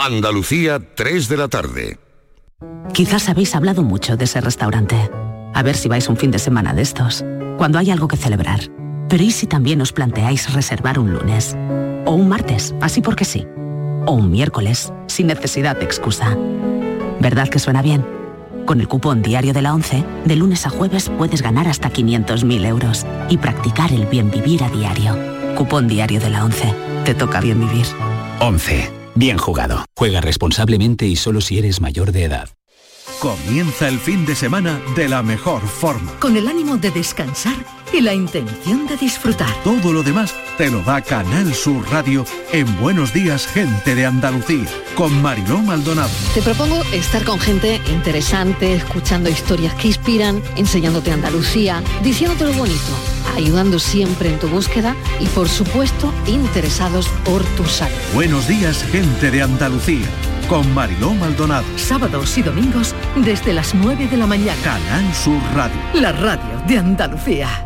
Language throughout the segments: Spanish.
Andalucía, 3 de la tarde. Quizás habéis hablado mucho de ese restaurante. A ver si vais un fin de semana de estos, cuando hay algo que celebrar. Pero ¿y si también os planteáis reservar un lunes? O un martes, así porque sí. O un miércoles, sin necesidad de excusa. ¿Verdad que suena bien? Con el cupón diario de la ONCE, de lunes a jueves puedes ganar hasta 500.000 euros y practicar el bien vivir a diario. Cupón diario de la ONCE. Te toca bien vivir. ONCE. Bien jugado. Juega responsablemente y solo si eres mayor de edad. Comienza el fin de semana de la mejor forma. Con el ánimo de descansar y la intención de disfrutar. Todo lo demás te lo da Canal Sur Radio en Buenos Días, Gente de Andalucía, con Mariló Maldonado. Te propongo estar con gente interesante, escuchando historias que inspiran, enseñándote Andalucía, diciéndote lo bonito, ayudando siempre en tu búsqueda y, por supuesto, interesados por tu salud. Buenos Días, Gente de Andalucía, con Mariló Maldonado. Sábados y domingos desde las 9 de la mañana. Canal Sur Radio. La radio de Andalucía.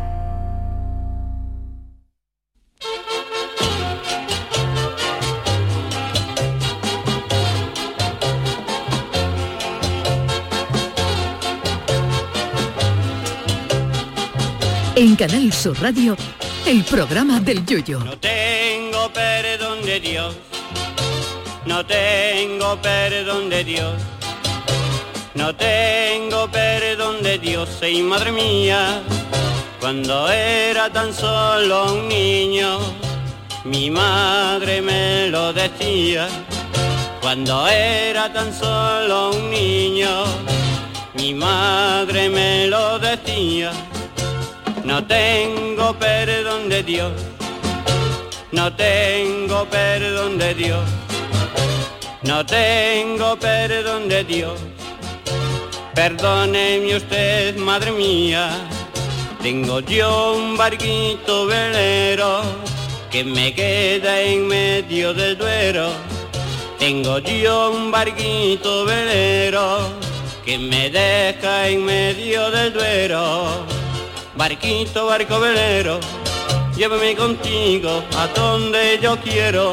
En Canal Sur Radio, el programa del Yoyo. No tengo perdón de Dios, no tengo perdón de Dios, no tengo perdón de Dios, y madre mía, cuando era tan solo un niño, mi madre me lo decía. Cuando era tan solo un niño, mi madre me lo decía. No tengo perdón de Dios, no tengo perdón de Dios, no tengo perdón de Dios. Perdóneme usted, madre mía, tengo yo un barquito velero que me queda en medio del Duero. Tengo yo un barquito velero que me deja en medio del Duero. Barquito, barco velero, llévame contigo a donde yo quiero.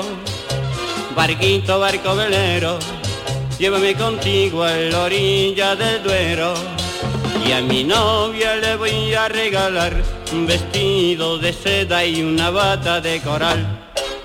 Barquito, barco velero, llévame contigo a la orilla del Duero. Y a mi novia le voy a regalar un vestido de seda y una bata de coral.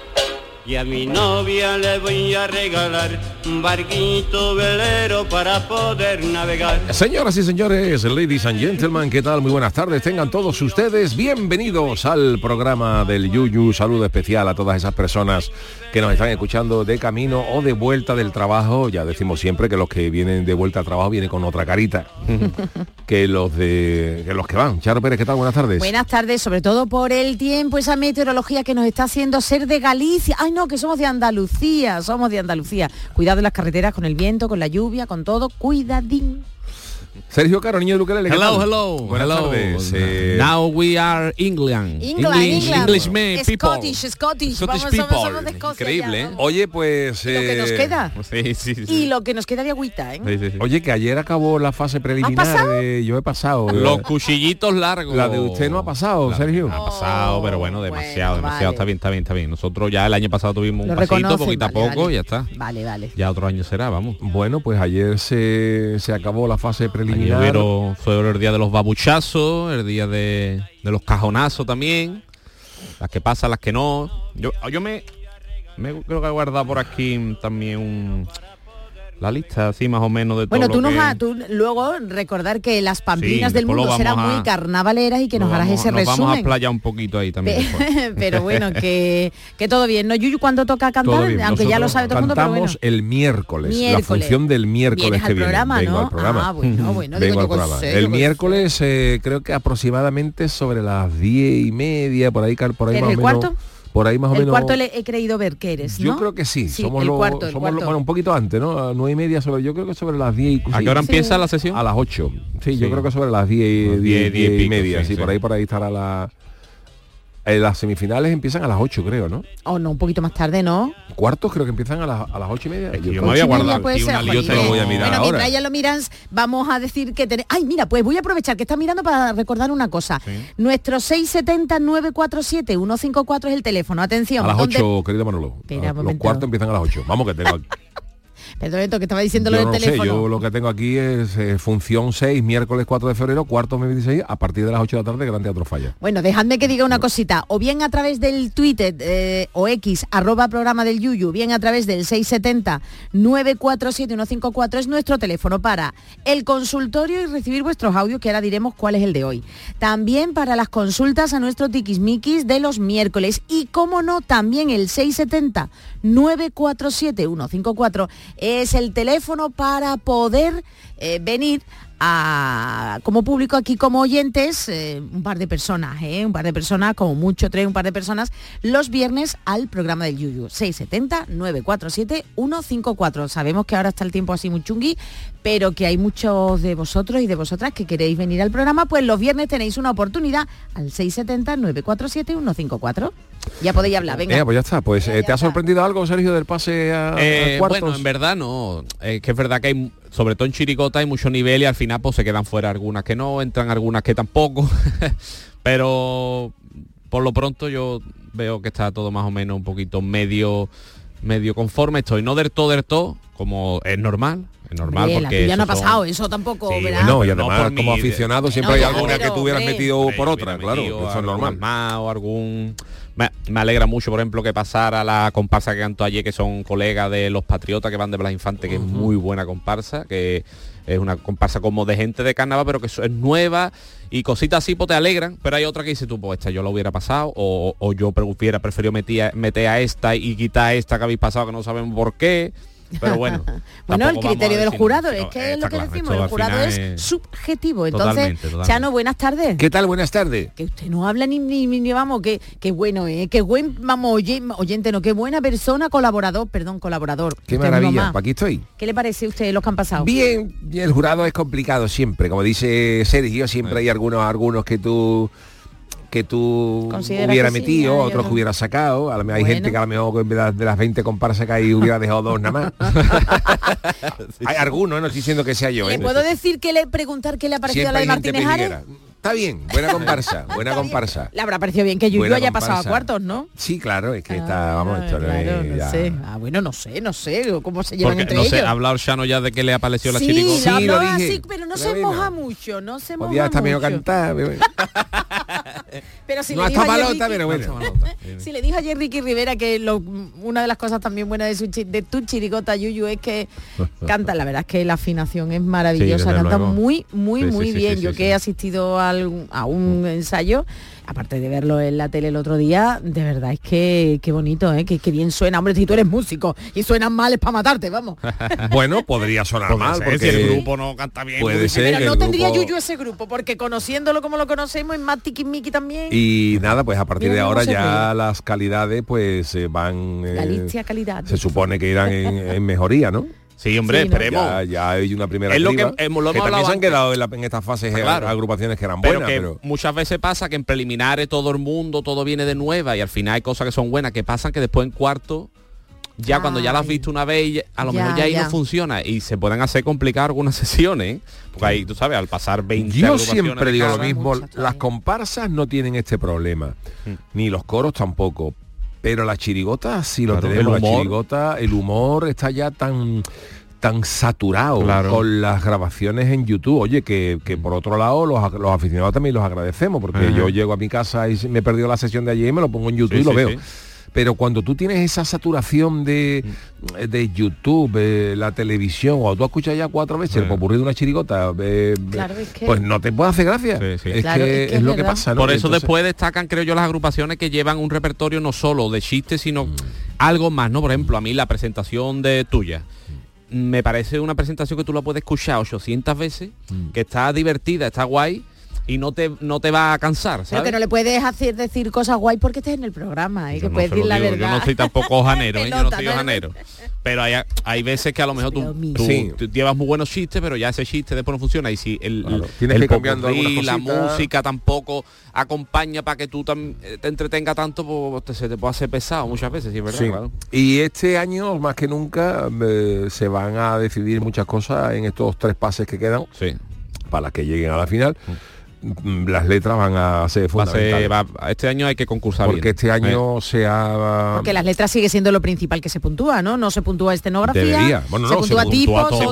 Y a mi novia le voy a regalar un barquito velero para poder navegar. Señoras y señores, ladies and gentlemen, ¿qué tal? Muy buenas tardes. Tengan todos ustedes bienvenidos al programa del Yuyu. Saludo especial a todas esas personas que nos están escuchando de camino o de vuelta del trabajo. Ya decimos siempre que los que vienen de vuelta al trabajo vienen con otra carita que los que van. Charo Pérez, ¿qué tal? Buenas tardes. Buenas tardes, sobre todo por el tiempo, esa meteorología que nos está haciendo ser de Galicia. Ay, no, que somos de Andalucía, Cuidado en las carreteras con el viento, con la lluvia, con todo, cuidadín. Sergio Caro, niño de Luquelele. Hello. Buenas tardes. Now we are England. English people. Scottish. Vamos, people. Somos de Escocia. Increíble, ya, ¿eh? Oye, pues... Lo que nos queda. Sí. Y lo que nos queda de agüita, ¿eh? Sí. Oye, que ayer acabó la fase preliminar. ¿Has pasado? Yo he pasado. Los cuchillitos largos. La de usted no ha pasado, Sergio. Ha pasado, pero bueno, demasiado. Vale. Está bien. Nosotros ya el año pasado tuvimos Lo un pasito, reconocen, poquito a poco, vale. ya está. Vale. Ya otro año será, vamos. Bueno, pues ayer se acabó la fase preliminar. Fue el día de los babuchazos, el día de los cajonazos también, las que pasan, las que no. Yo me creo que he guardado por aquí también la lista así más o menos de todo. Bueno, lo tú luego recordar que las pamplinas Sí, del mundo después serán muy carnavaleras y que nos harás ese nos resumen. vamos a explayar un poquito ahí también. Pero bueno, que todo bien. ¿No, Yuyu, cuando toca cantar? Aunque Nosotros ya lo sabe todo el mundo, pero bueno. Cantamos el miércoles, la función del miércoles ¿Vienes que al viene. programa, Vengo no? al programa. Bueno, Vengo al digo, programa. sé, El miércoles creo que aproximadamente sobre las 10:30, por ahí más o menos. ¿El cuarto? Por ahí más o menos. El cuarto he creído ver que eres, ¿no? Yo creo que sí. Somos el los cuarto. bueno, un poquito antes, ¿no? A 9:30 yo creo que sobre las 10. ¿A qué hora empieza la sesión? A las 8. Sí, yo creo que sobre las 10 y media. Sí, por ahí estará las semifinales empiezan a las 8, creo, ¿no? O no, un poquito más tarde, ¿no? Cuartos creo que empiezan a las 8:30. Es que yo me había guardado puede ser, yo te lo voy a mirar ahora. Mientras ya lo miras, vamos a decir que Ay, mira, pues voy a aprovechar que estás mirando para recordar una cosa. Sí. Nuestro 670-947-154 es el teléfono. Atención. A las 8, querido Manolo. Espera un Los momento. cuartos empiezan a las 8. Vamos, que tengo... Perdón, esto que estaba diciendo lo Yo del no teléfono. sé, yo lo que tengo aquí es función 6, miércoles 4 de febrero, cuarto 2016, a partir de las 8 de la tarde, Gran Teatro Falla. Bueno, dejadme que diga una cosita, o bien a través del Twitter o X, @programa del Yuyu, bien a través del 670-947-154, es nuestro teléfono para el consultorio y recibir vuestros audios, que ahora diremos cuál es el de hoy. También para las consultas a nuestro tiquismiquis de los miércoles y, cómo no, también el 670-947-154 es el teléfono para poder venir como público aquí, como oyentes, un par de personas, como mucho 3, un par de personas, los viernes al programa del Yuyu. 670-947-154. Sabemos que ahora está el tiempo así muy chungui, pero que hay muchos de vosotros y de vosotras que queréis venir al programa, pues los viernes tenéis una oportunidad al 670-947-154. Ya podéis hablar, venga. Pues ya está. Pues ¿te ha sorprendido algo, Sergio, del pase a cuartos? Bueno, en verdad no. Que es verdad que hay, sobre todo en chirigota, hay mucho nivel y al final pues se quedan fuera algunas que no, entran algunas que tampoco. Pero por lo pronto yo veo que está todo más o menos un poquito medio conforme. Estoy no del todo, como es normal. Es normal, porque ya no ha pasado eso tampoco, sí, ¿verdad? No, y además como aficionado siempre hay alguna que tú hubieras metido por otra, claro, metido, eso es normal. Más, o algún... Me alegra mucho, por ejemplo, que pasara la comparsa que cantó ayer, que son colegas de Los Patriotas, que van de Blas Infante, que es muy buena comparsa, que es una comparsa como de gente de carnaval, pero que es nueva, y cositas así pues te alegran, pero hay otra que dice tú, pues esta yo la hubiera pasado, o yo hubiera preferido meter a esta y quitar a esta que habéis pasado, que no sabemos por qué. Pero bueno, bueno, el criterio del jurado, es no, que es lo que claro, decimos, el jurado es subjetivo. Entonces, totalmente. Chano, buenas tardes. ¿Qué tal? Buenas tardes. Que usted no habla ni vamos, que bueno, qué buen, vamos, oyente, no, qué buena persona, colaborador. Qué Usted maravilla, aquí estoy. ¿Qué le parece a usted los que han pasado? Bien, el jurado es complicado siempre, como dice Sergio, siempre hay algunos que tú hubieras metido, sí, otros que hubieras sacado. A lo mejor hay gente que a lo mejor de las 20 comparsas que hay hubiera dejado 2 nada más. Hay algunos, no estoy diciendo que sea yo. ¿Le puedo decir preguntar qué le ha parecido Siempre a la de hay gente Martínez Ares? pejiguera. Está bien, buena comparsa, buena comparsa. Le habrá parecido bien que Yuyu Buena haya pasado a comparsa. cuartos, ¿no? Sí, claro, es que está, vamos, esto claro, no es, no sé. Bueno, no sé cómo se llevan Porque entre no ellos. sé, ¿ha hablado Shano ya de que le ha parecido la Sí, chirigota? lo Sí, lo habló dije. así, pero no Pero se bueno. moja mucho, no se moja podía estar medio mucho. cantar. Pero si No le dijo está ayer malota, Ricky- pero bueno. Si le dijo ayer Ricky Rivera que una de las cosas también buenas de tu chirigota, Yuyu, es que canta, la verdad es que la afinación es maravillosa, Sí, desde canta luego. muy Sí, bien. sí, Yo sí, que he asistido a un ensayo, aparte de verlo en la tele el otro día, de verdad es que qué bonito, que bien suena. Hombre, si tú eres músico y suenas mal es para matarte, vamos. Bueno, podría sonar mal, Ser, porque si el grupo no canta bien. puede ser Pero que no el tendría grupo- Yuyu ese grupo, porque conociéndolo como lo conocemos, es más tiquismiqui también. Y nada, pues a partir Mira de cómo ahora se ya las calidades pues van... Galicia calidad. se supone que irán en mejoría, ¿no? Sí, hombre, Sí, ¿no? esperemos. Ya hay una primera Es lo criba, que hemos que hablado también se han antes. quedado en estas fases Claro. agrupaciones que eran Pero buenas, que pero... muchas veces pasa que en preliminares todo el mundo, todo viene de nueva y al final hay cosas que son buenas que pasan que después en cuarto, ya cuando ya las has Ay. visto una vez, a lo Ya, mejor ya ahí ya. no funciona y se pueden hacer complicadas algunas sesiones, ¿eh? Porque ahí, tú sabes, al pasar 20 Yo agrupaciones siempre de digo lo cada- mismo, muchas todavía. las comparsas no tienen este problema, ni los coros tampoco, pero las chirigotas sí lo Claro, tenemos. el La humor. chirigota, el humor está ya tan saturado Claro. con las grabaciones en YouTube. Oye, que por otro lado los aficionados también los agradecemos, porque Ajá. yo llego a mi casa y me he perdido la sesión de ayer y me lo pongo en YouTube Sí, y lo sí, veo. sí. Pero cuando tú tienes esa saturación de YouTube, la televisión, o tú escuchas ya 4 veces el popurrí de una chirigota, Claro, es que- pues no te puede hacer gracia. Sí, sí. Es, Claro, que es que es lo es que verdad. pasa, ¿no? Por eso Entonces, después destacan, creo yo, las agrupaciones que llevan un repertorio no solo de chistes, sino algo más, ¿no? Por ejemplo, a mí la presentación de tuya me parece una presentación que tú la puedes escuchar 800 veces, que está divertida, está guay y no te va a cansar, Pero ¿sabes? que no le puedes decir cosas guay porque estés en el programa, Yo que no puedes se lo decir la digo, verdad. Yo no soy tampoco ojanero, ¿eh? Yo no Pelota, soy ¿no? ojanero. Pero hay veces que a lo mejor tú Sí. llevas muy buenos chistes, pero ya ese chiste después no funciona. Y si el, Claro, tienes el que ir cambiando popurrí, algunas la cositas. música tampoco acompaña para que tú te entretenga tanto, pues se te puede hacer pesado muchas veces, sí, es verdad. sí. Claro. Y este año, más que nunca, se van a decidir muchas cosas en estos 3 pases que quedan, Sí. para las que lleguen a la final. las letras van a ser fundamentales. Este año hay que concursar porque bien. este año porque las letras sigue siendo lo principal que se puntúa, ¿no? No se puntúa escenografía. Debería. Bueno, se no, puntúa tipo,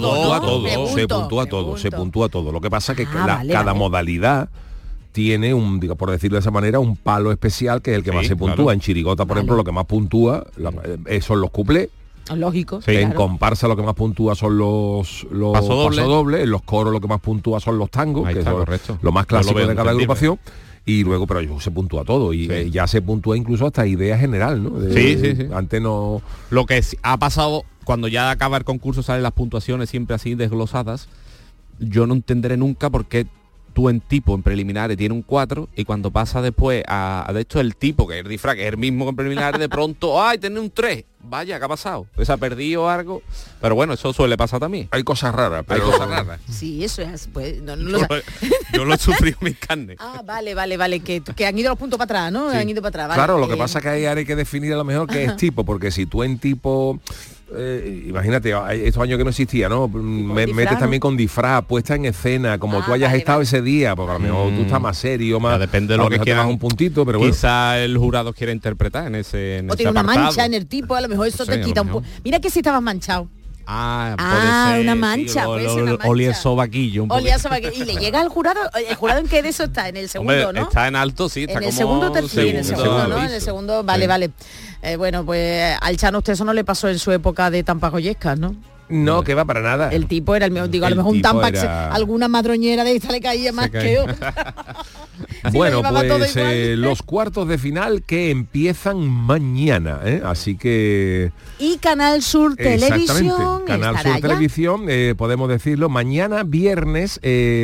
se puntúa todo. Lo que pasa es que cada modalidad tiene por decirlo de esa manera, un palo especial que es el que más se puntúa. Claro. En chirigota, por ejemplo, lo que más puntúa son los cuplés. Lógico. Sí, en comparsa lo que más puntúa son los pasodobles, en los coros lo que más puntúa son los tangos, que son lo más clásico de cada agrupación. Y luego, pero se puntúa todo y ya se puntúa incluso hasta idea general, ¿no? Sí. Antes no... Lo que ha pasado, cuando ya acaba el concurso salen las puntuaciones siempre así desglosadas, yo no entenderé nunca por qué tú en preliminares tiene un 4 y cuando pasa después de hecho el tipo, que es el disfraz, que es el mismo que en preliminares, de pronto, ¡ay, tiene un 3! Vaya, ¿qué ha pasado? ¿Se ha perdido algo? Pero bueno, eso suele pasar también. Hay cosas raras, pero... Hay cosas raras. Sí, eso es... Pues, yo lo he sufrido en mis carnes. Vale, que han ido los puntos para atrás, ¿no? Sí. Han ido para atrás. Vale, claro, lo que pasa es que ahí hay que definir a lo mejor qué es tipo, porque si tú en tipo... imagínate, estos años que no existía, ¿no? Metes también con disfraz, puesta en escena, como tú hayas estado ese día, porque a lo mejor tú estás más serio, más... Depende de lo que quieras, un puntito, pero quizá el jurado quiera interpretar en ese o tiene una mancha en el tipo, a lo mejor eso te quita un poco. Mira que si estabas manchado. Puede ser, una mancha, sí, puede ser una mancha. Olía sobaquillo. Y le llega al jurado, ¿el jurado en qué de eso está? En el segundo, hombre, ¿no? Está en alto, sí. Está en el como segundo tercero, en el segundo, ¿no? En el segundo, vale. Bueno, pues al Chano usted eso no le pasó en su época de tampagoyescas, ¿no? No, que va para nada. El tipo era el mejor, digo, a lo mejor un tampax, alguna madroñera de esta le caía más que otra. Bueno, pues los cuartos de final que empiezan mañana, así que... Y Canal Sur Televisión. Canal Sur Televisión, podemos decirlo, mañana viernes,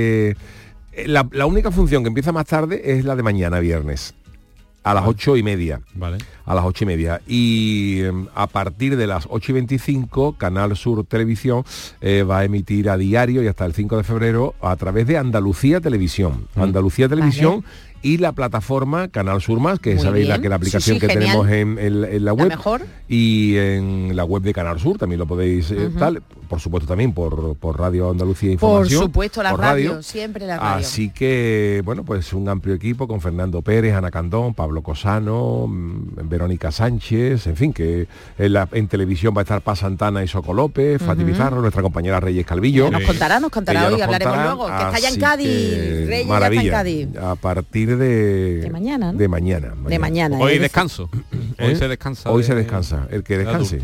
la única función que empieza más tarde es la de mañana viernes. A las 8:30. Vale. A las 8:30. Y a partir de las 8:25, Canal Sur Televisión va a emitir a diario y hasta el 5 de febrero a través de Andalucía Televisión. Andalucía Televisión y la plataforma Canal Sur Más, que sabéis la aplicación que tenemos en la web. Mejor. Y en la web de Canal Sur también lo podéis por supuesto también por Radio Andalucía Información. Por supuesto, la radio, siempre la radio. Así que, bueno, pues un amplio equipo con Fernando Pérez, Ana Candón, Pablo Cosano, Verónica Sánchez, en fin, que en televisión va a estar Paz Santana y Soco López, Fati Pizarro, nuestra compañera Reyes Calvillo. Nos contará hoy, hablaremos luego, que está ya en Cádiz, Reyes maravilla, ya está en Cádiz. A partir de mañana, ¿no? De mañana. Hoy descanso. Hoy se descansa. Hoy se descansa. El que descanse.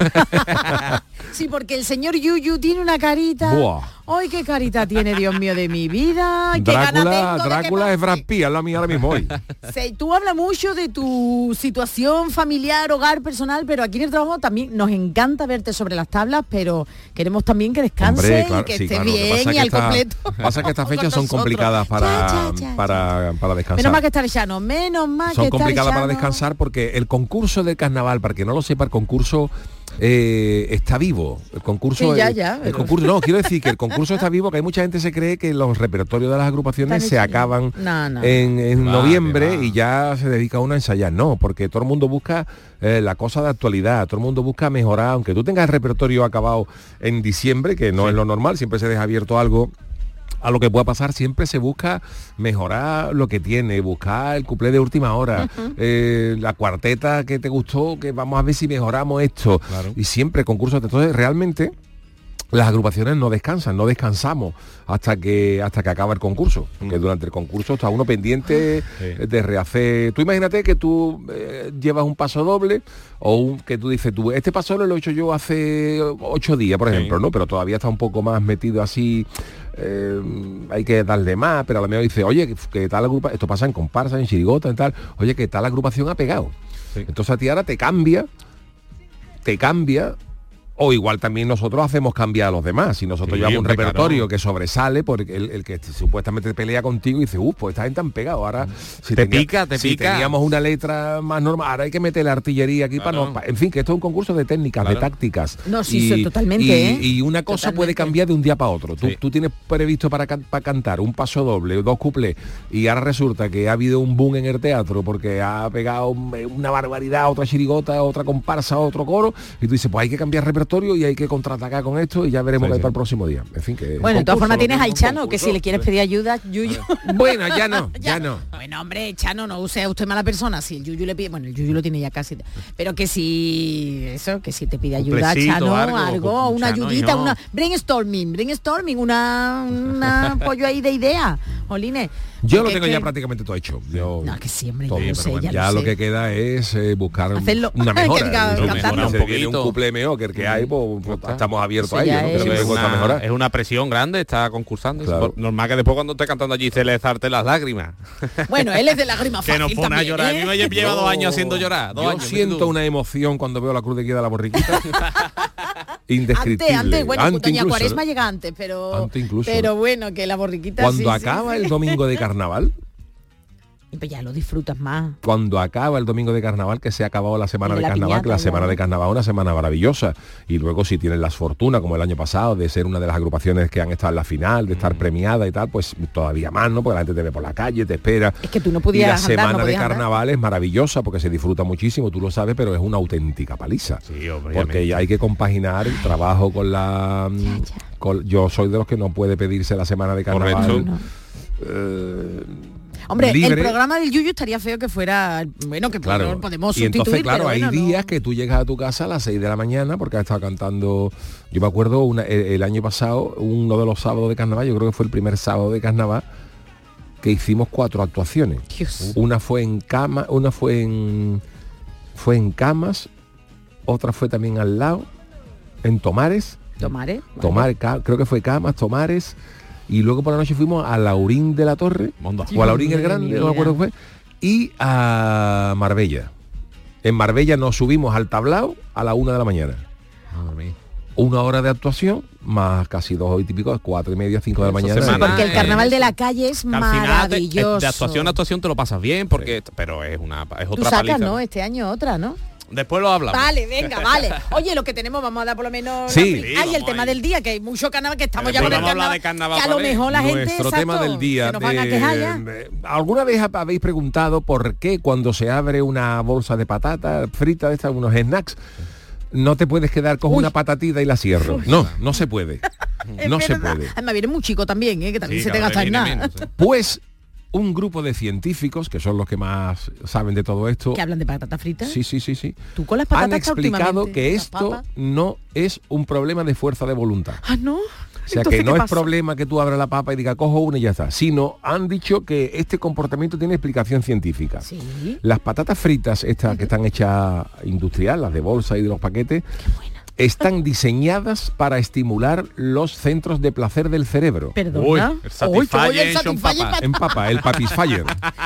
Sí, porque el señor Yuyu tiene una carita. Buah. ¡Ay, qué carita tiene, Dios mío, de mi vida! Drácula es Brad Pitt, es la mía ahora mismo hoy. Tú hablas mucho de tu situación familiar, hogar, personal, pero aquí en el trabajo también nos encanta verte sobre las tablas, pero queremos también que descanse y que esté bien y al completo. Pasa que estas fechas son complicadas para descansar. Menos mal que estar llano, menos mal que estar llano. Son complicadas para descansar porque el concurso del carnaval, para que no lo sepa, el concurso... está vivo el concurso. Sí, el concurso, no, quiero decir que el concurso está vivo, que hay mucha gente se cree que los repertorios de las agrupaciones se acaban en noviembre y ya se dedica uno a ensayar. No, porque todo el mundo busca la cosa de actualidad, todo el mundo busca mejorar, aunque tú tengas el repertorio acabado en diciembre, que no es lo normal, siempre se deja abierto algo a lo que pueda pasar, siempre se busca mejorar lo que tiene, buscar el cuplé de última hora, la cuarteta que te gustó, que vamos a ver si mejoramos esto. Claro. Y siempre concursos. Entonces, realmente, las agrupaciones no descansamos hasta que acaba el concurso. Que durante el concurso está uno pendiente de rehacer. Tú imagínate que tú llevas un paso doble o que tú dices, este paso doble lo he hecho yo hace 8 días, por ejemplo, ¿no? Pero todavía está un poco más metido así. Hay que darle más, pero a lo mejor dice, oye, que tal agrupación, esto pasa en comparsa, en chirigota, en tal, oye, que tal agrupación ha pegado. Entonces a ti ahora te cambia, o igual también nosotros hacemos cambiar a los demás. Si nosotros llevamos un repertorio que sobresale, porque el que supuestamente pelea contigo y dice, pues esta gente han pegado. Ahora, si teníamos una letra más normal, ahora hay que meter la artillería aquí en fin, que esto es un concurso de técnicas, de tácticas. No, sí, totalmente. Y una cosa puede cambiar de un día para otro. Tú tienes previsto para cantar un paso doble, 2 cuplés, y ahora resulta que ha habido un boom en el teatro porque ha pegado una barbaridad, otra chirigota, otra comparsa, otro coro, y tú dices, pues hay que cambiar repertorio satisfactorio y hay que contraatacar con esto y ya veremos qué hay para el próximo día. En fin, que bueno, de todas formas tienes al Chano, que si le quieres pedir ayuda, Yuyu. Bueno, ya no. Bueno, hombre, Chano, no sea usted mala persona. Si el Yuyu le pide, bueno, el Yuyu lo tiene ya casi, pero que si te pide ayuda, Chano, algo, una ayudita, una brainstorming, una pollo ahí de idea, Jolines. Yo lo tengo ya prácticamente todo hecho. No, que siempre todo, yo sé, bueno, ya lo que queda es buscar una mejora. Un couple mejor que el que hay, pues estamos abiertos a ello, ¿no? Pero es una presión grande, está concursando. Claro. Normal que después cuando esté cantando allí se le zarte las lágrimas. Bueno, él es de lágrimas fácil. Que nos pone también, a llorar. A mí me lleva 2 años haciendo llorar. Yo siento una emoción cuando veo la cruz de guía de la borriquita. Indescriptible. Antes, bueno, doña Cuaresma llega antes, pero bueno, que la borriquita cuando acaba el domingo de carnaval, y pues ya lo disfrutas más. Cuando acaba el domingo de carnaval, que se ha acabado la semana de carnaval, piñata, que la semana de carnaval es una semana maravillosa. Y luego si tienes las fortunas, como el año pasado, de ser una de las agrupaciones que han estado en la final, de estar premiada y tal, pues todavía más, ¿no? Porque la gente te ve por la calle, te espera. Es que tú no podías y la andar, semana de carnaval es maravillosa porque se disfruta muchísimo, tú lo sabes, pero es una auténtica paliza. Sí, hombre, porque ya hay que compaginar el trabajo con la... yo soy de los que no puede pedirse la semana de carnaval. Hombre, libre. El programa del Yuyu estaría feo que fuera, bueno, que claro, podemos sustituir. Y entonces, claro, pero hay días que tú llegas a tu casa a las 6 de la mañana porque has estado cantando. Yo me acuerdo el año pasado, uno de los sábados de carnaval, yo creo que fue el primer sábado de carnaval, que hicimos 4 actuaciones. Dios. Una fue en cama, una fue en Camas, otra fue también al lado, en Tomares. Tomares, creo que fue Camas, Tomares. Y luego por la noche fuimos a Laurín de la Torre, o a Laurín el Grande, no me acuerdo qué fue, y a Marbella. En Marbella nos subimos al tablao a la 1 de la mañana. 1 hora de actuación, más casi 2 horas y pico, 4 y media, 5 de la mañana. Sí, porque el carnaval de la calle es maravilloso. De actuación a actuación te lo pasas bien, porque pero es otra Tú sacas, paliza, ¿no? Este año otra, ¿no? Después lo hablamos. Vale, venga, vale. Oye, lo que tenemos, vamos a dar por lo menos... Sí. Hay el tema del día, que hay mucho carnaval, que estamos ya con el carnaval, que a lo ¿vale? mejor la gente... Nuestro tema del día. Se nos van a quejar ya. ¿Alguna vez habéis preguntado por qué cuando se abre una bolsa de patata frita de estas, unos snacks, no te puedes quedar con una patatita y la cierro? No se puede. No se puede. Además viene muy chico también, que también se te gasta en nada. Menos, Pues... un grupo de científicos, que son los que más saben de todo esto... ¿Que hablan de patatas fritas? Sí. ¿Tú con las patatas han explicado que esto no es un problema de fuerza de voluntad. Ah, ¿no? O sea, que no es problema que tú abras la papa y digas, cojo una y ya está. Sino han dicho que este comportamiento tiene explicación científica. ¿Sí? Las patatas fritas, estas que están hechas industrial, las de bolsa y de los paquetes... Qué buena. Están diseñadas para estimular los centros de placer del cerebro. ¿Perdona? En papa, el Papisfyer.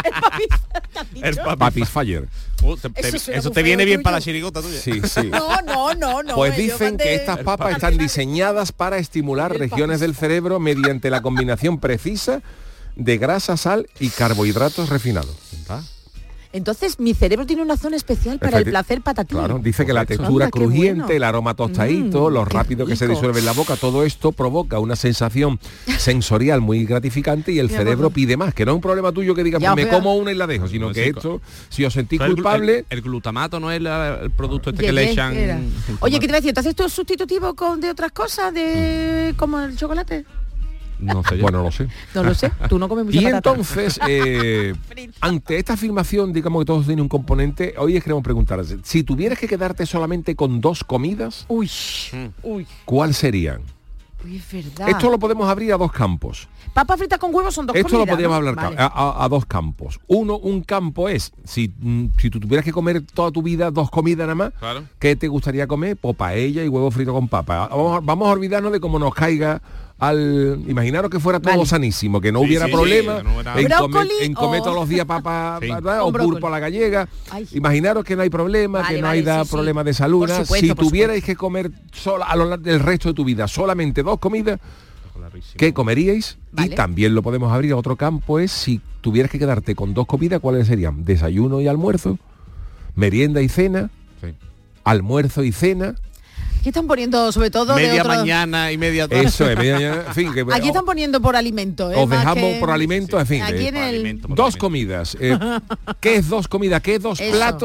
El Papisfyer. Eso te viene bien para la chirigota tuya. Sí. No. Pues dicen que estas papas están diseñadas para estimular regiones del cerebro mediante la combinación precisa de grasa, sal y carbohidratos refinados. Entonces mi cerebro tiene una zona especial para el placer patatín. Claro, dice que la textura crujiente, el aroma tostadito, lo rápido que se disuelve en la boca, todo esto provoca una sensación sensorial muy gratificante y el cerebro pide más, que no es un problema tuyo que digas, pues me como una y la dejo, sino que esto, si os sentís culpable... El glutamato no es el producto que le echan... Oye, ¿qué te voy a decir? ¿Entonces esto es sustitutivo de otras cosas, como el chocolate? No sé. Bueno, lo sé. No lo sé, tú no comes mucha patata. Y entonces, ante esta afirmación, digamos que todos tienen un componente, hoy queremos preguntar, si tuvieras que quedarte solamente con 2 comidas, ¿cuál serían? Uy, es verdad. Esto lo podemos abrir a 2 campos. Papas fritas con huevos son 2 comidas. Esto lo podríamos hablar vale. a 2 campos. Un campo es, si tú tuvieras que comer toda tu vida 2 comidas nada más, claro. ¿Qué te gustaría comer? Pues paella y huevo frito con papa. Vamos a olvidarnos de cómo nos caiga imaginaros que fuera todo sanísimo, que no hubiera problema en comer todos los días papa o pulpo a la gallega. Imaginaros que no hay problema, que no hay problema de salud. Si tuvierais que comer a lo largo del resto de tu vida solamente 2 comidas, ¿qué comeríais? Y también lo podemos abrir a otro campo, es si tuvieras que quedarte con 2 comidas, ¿cuáles serían? Desayuno y almuerzo, merienda y cena, almuerzo y cena. Aquí están poniendo sobre todo media mañana y media tarde. Eso es, media mañana, en fin. Aquí están poniendo por alimento. Os dejamos por alimento, en fin. Aquí en el... 2 comidas. ¿Qué es 2 comidas? ¿Qué es 2 platos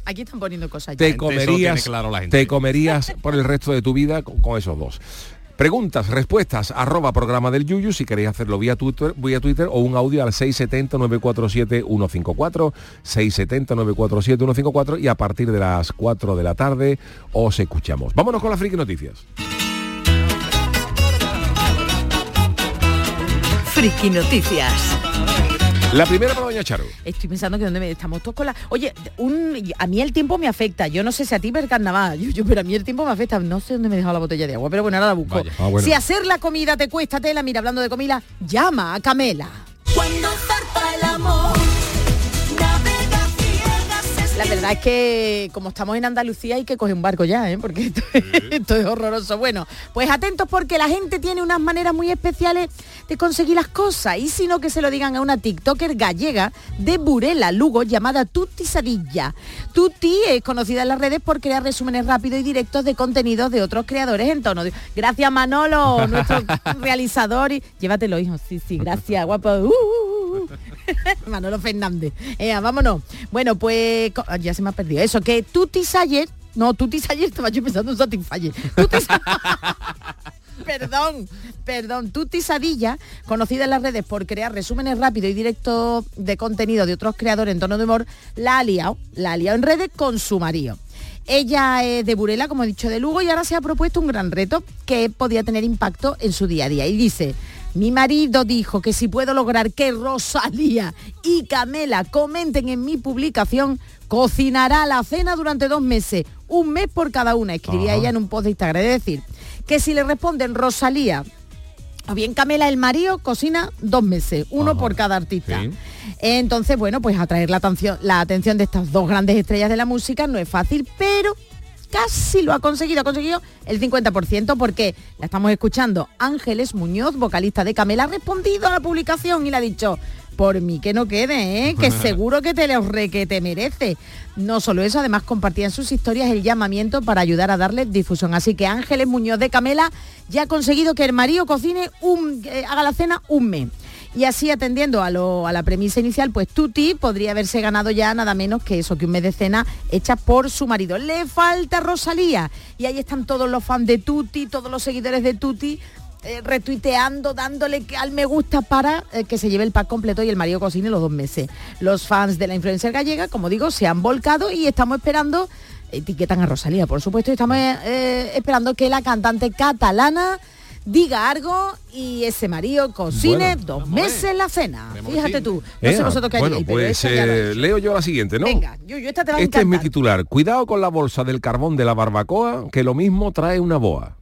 Aquí están poniendo cosas ya. Te comerías por el resto de tu vida con esos dos. Preguntas, respuestas, @programa del Yuyu, si queréis hacerlo vía Twitter o un audio al 670-947-154, 670-947-154 y a partir de las 4 de la tarde os escuchamos. Vámonos con las friki noticias. Friki noticias. La primera para doña Charo. Estoy pensando que donde estamos todos con la... Oye, a mí el tiempo me afecta. Yo no sé si a ti, pero el carnaval. Pero a mí el tiempo me afecta. No sé dónde me he dejado la botella de agua, pero bueno, ahora la busco. Bueno. Si hacer la comida te cuesta tela, mira, hablando de comida, llama a Camela. Cuando zarpa el amor, La verdad es que como estamos en Andalucía hay que coger un barco ya, porque esto es horroroso. Bueno, pues atentos porque la gente tiene unas maneras muy especiales de conseguir las cosas. Y si no, que se lo digan a una tiktoker gallega de Burela, Lugo, llamada Tutti Sadilla. Tutti es conocida en las redes por crear resúmenes rápidos y directos de contenidos de otros creadores en tono de... Gracias, Manolo, nuestro realizador. Llévatelo, hijo. Sí, gracias, guapo. Manolo Fernández. Vámonos. Bueno, pues ya se me ha perdido eso, que Tutti Sayer, estaba yo pensando en Satisfyer. Perdón, Tutti Sadilla, conocida en las redes por crear resúmenes rápidos y directos de contenido de otros creadores en tono de humor, la ha liado en redes con su marido. Ella es de Burela, como he dicho, de Lugo, y ahora se ha propuesto un gran reto que podía tener impacto en su día a día. Y dice: mi marido dijo que si puedo lograr que Rosalía y Camela comenten en mi publicación, cocinará la cena durante 2 meses, 1 mes por cada una. Escribía ella en un post de Instagram. Es decir, que si le responden Rosalía o bien Camela, el marido cocina 2 meses, 1 por cada artista. Sí. Entonces, bueno, pues atraer la atención de estas 2 grandes estrellas de la música no es fácil, pero casi lo ha conseguido el 50%, porque la estamos escuchando. Ángeles Muñoz, vocalista de Camela, ha respondido a la publicación y le ha dicho: por mí que no quede, que seguro que te merece. No solo eso, además compartía en sus historias el llamamiento para ayudar a darle difusión. Así que Ángeles Muñoz de Camela ya ha conseguido que el marido cocine haga la cena 1 mes. Y así, atendiendo a la premisa inicial, pues Tutti podría haberse ganado ya nada menos que eso, que 1 mes de cena hecha por su marido. Le falta Rosalía. Y ahí están todos los fans de Tutti, todos los seguidores de Tutti, retuiteando, dándole al me gusta para que se lleve el pack completo y el marido cocine los 2 meses. Los fans de la influencer gallega, como digo, se han volcado y estamos esperando, etiquetan a Rosalía, por supuesto, y estamos esperando que la cantante catalana diga algo y ese marido cocine 2 meses la cena. Fíjate tú. No sé vosotros qué hay. Bueno, pues leo yo la siguiente, ¿no? Venga, esta te va a encantar. Este es mi titular. Cuidado con la bolsa del carbón de la barbacoa, que lo mismo trae una boa.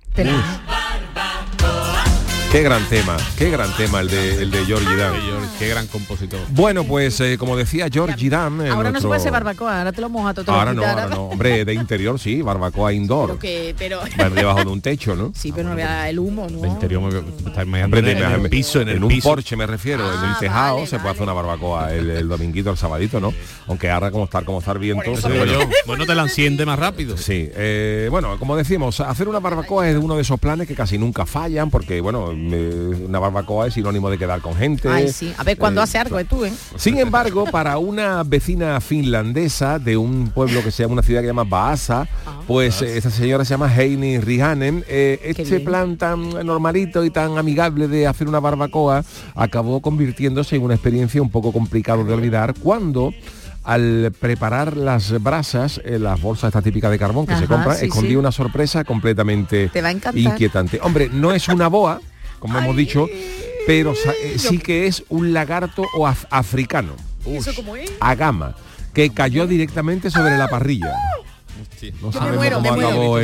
Qué gran tema el de Georgie Dan. Qué gran compositor. Bueno, pues como decía Georgie Dan... Ahora no se puede hacer barbacoa, ahora te lo mojas todo. Ahora no, hombre, de interior sí, barbacoa indoor. Pero debajo de un techo, ¿no? Sí, pero no vea el humo, ¿no? De interior me está imaginando en el piso. En un porche me refiero, en el tejado se puede hacer una barbacoa el dominguito, el sabadito, ¿no? Aunque ahora como estar viento... Bueno, te la enciende más rápido. Sí, bueno, como decimos, hacer una barbacoa es uno de esos planes que casi nunca fallan, porque, bueno... una barbacoa es sinónimo de quedar con gente. Ay, sí. A ver cuando hace algo tú, Sin embargo, para una vecina finlandesa de un pueblo que se llama, una ciudad que se llama Vaasa, pues esta señora se llama Heini Rihanen, este plan tan normalito y tan amigable de hacer una barbacoa acabó convirtiéndose en una experiencia un poco complicada de olvidar cuando, al preparar las brasas, las bolsas estas típicas de carbón que se compra, escondía una sorpresa completamente inquietante. Hombre, no es una boa, como hemos dicho, pero sí que es un lagarto africano. ¿Eso cómo es? Agama, que cayó directamente sobre la parrilla. No sabemos cómo acabó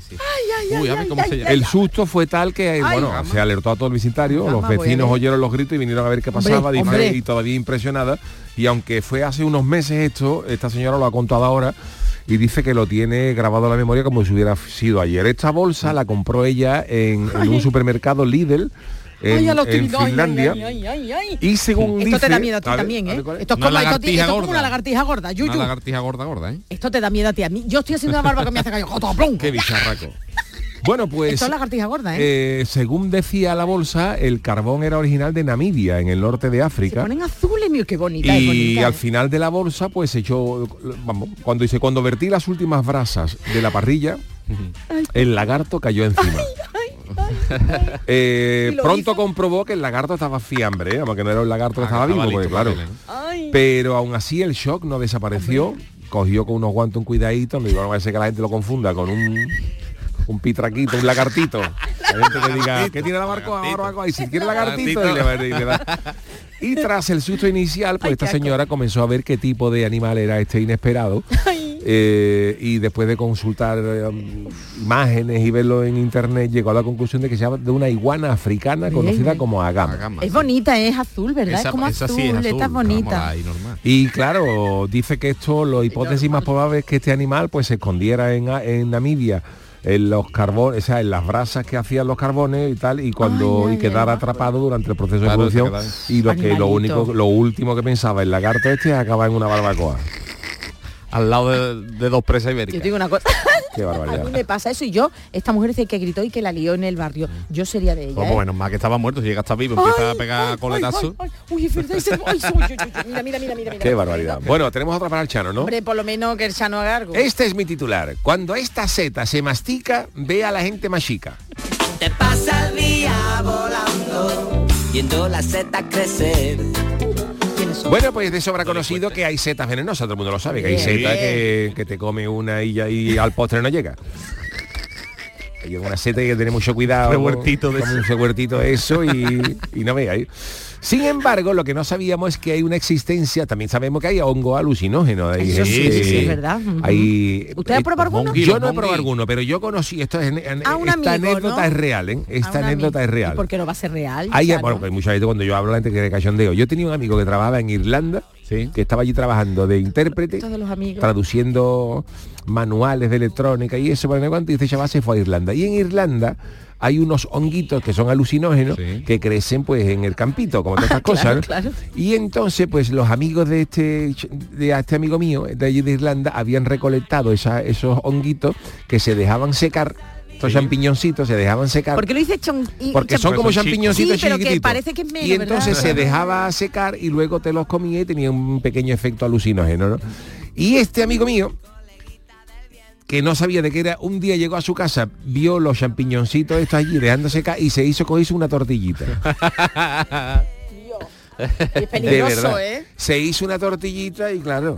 el susto fue tal que se alertó a todo el vecindario, los vecinos oyeron los gritos y vinieron a ver qué pasaba, y todavía impresionada. Y aunque fue hace unos meses esta señora lo ha contado ahora y dice que lo tiene grabado en la memoria como si hubiera sido ayer. Esta bolsa la compró ella en un supermercado Lidl en Finlandia. Y según esto dice, te da miedo a ti también, Esto es como una lagartija gorda, Yuyu. Una lagartija gorda, Esto te da miedo a ti. Yo estoy haciendo la barba que me hace callo. Qué bicharraco. Bueno, pues Esto es lagartija gorda, ¿eh? Según decía la bolsa, el carbón era original de Namibia, en el norte de Se África. ponen azules, mío, qué bonita. es Y bonita, al final de la bolsa, pues echó, vamos, cuando vertí las últimas brasas de la parrilla, el lagarto cayó encima. Pronto comprobó que el lagarto estaba fiambre, aunque no era un lagarto que estaba vivo, porque claro. Pero aún así el shock no desapareció. Cogió con unos guantes un cuidadito, no digo, no va a ser que la gente lo confunda con un pitraquito, un lagartito. La gente que diga, ¿qué tiene la barco ahora? Y si quiere lagartito, y le da. Y tras el susto inicial, pues esta señora comenzó a ver qué tipo de animal era este inesperado. Y después de consultar imágenes y verlo en internet, llegó a la conclusión de que se llama de una iguana africana conocida como agama. Es bonita, es azul, ¿verdad? Es como azul, esta es bonita. Y claro, dice que esto, la hipótesis más probable es que este animal pues se escondiera en Namibia, en los carbones, o sea, en las brasas que hacían los carbones y tal, y cuando quedara atrapado durante el proceso de producción. Y lo último que pensaba el lagarto este es acabar en una barbacoa. Al lado de dos presas ibéricas. Yo digo una cosa. Qué barbaridad. A mí me pasa eso y yo, esta mujer dice que gritó y que la lió en el barrio. Yo sería de ella. Pues bueno, más que estaba muerto, si llega hasta vivo, empieza a pegar coletazos. Uy, es verdad, mira. Qué barbaridad. Bueno, tenemos otra para el Chano, ¿no? Hombre, por lo menos que el Chano haga algo. Este es mi titular. Cuando esta seta se mastica, ve a la gente más chica. Te pasa el día volando, viendo la seta crecer. Bueno, pues de sobra conocido que hay setas venenosas, todo el mundo lo sabe, que hay seta que te come una y al postre no llega. Hay una seta que tiene mucho cuidado. Rehuertito de un rehuertito de eso y no veáis. Sin embargo, lo que no sabíamos es que hay una existencia, también sabemos que hay hongo alucinógeno. Sí, es verdad. ¿Usted ha probado alguno? Yo no he probado alguno, pero yo conocí, esta anécdota, ¿no? Es real, ¿eh? Esta anécdota es real. ¿Y por qué no va a ser real? Bueno, pues muchas veces cuando yo hablo la gente quiere cachondeo. Yo tenía un amigo que trabajaba en Irlanda, que estaba allí trabajando de intérprete, traduciendo manuales de electrónica y eso, y este chaval se fue a Irlanda. Y en Irlanda hay unos honguitos que son alucinógenos que crecen pues en el campito, como todas estas cosas, ¿no? Claro. Y entonces pues los amigos de este amigo mío de allí de Irlanda habían recolectado esos honguitos que se dejaban secar. Estos champiñoncitos se dejaban secar. ¿Por qué lo dice porque son como champiñoncitos pero chiquititos. Que parece que es menos, y entonces ¿verdad? se dejaba secar y luego te los comía y tenía un pequeño efecto alucinógeno, ¿no? Y este amigo mío, que no sabía de qué era, un día llegó a su casa, vio los champiñoncitos estos allí dejándose caer y se hizo una tortillita. Es peligroso, de verdad. ¿eh? Se hizo una tortillita y claro.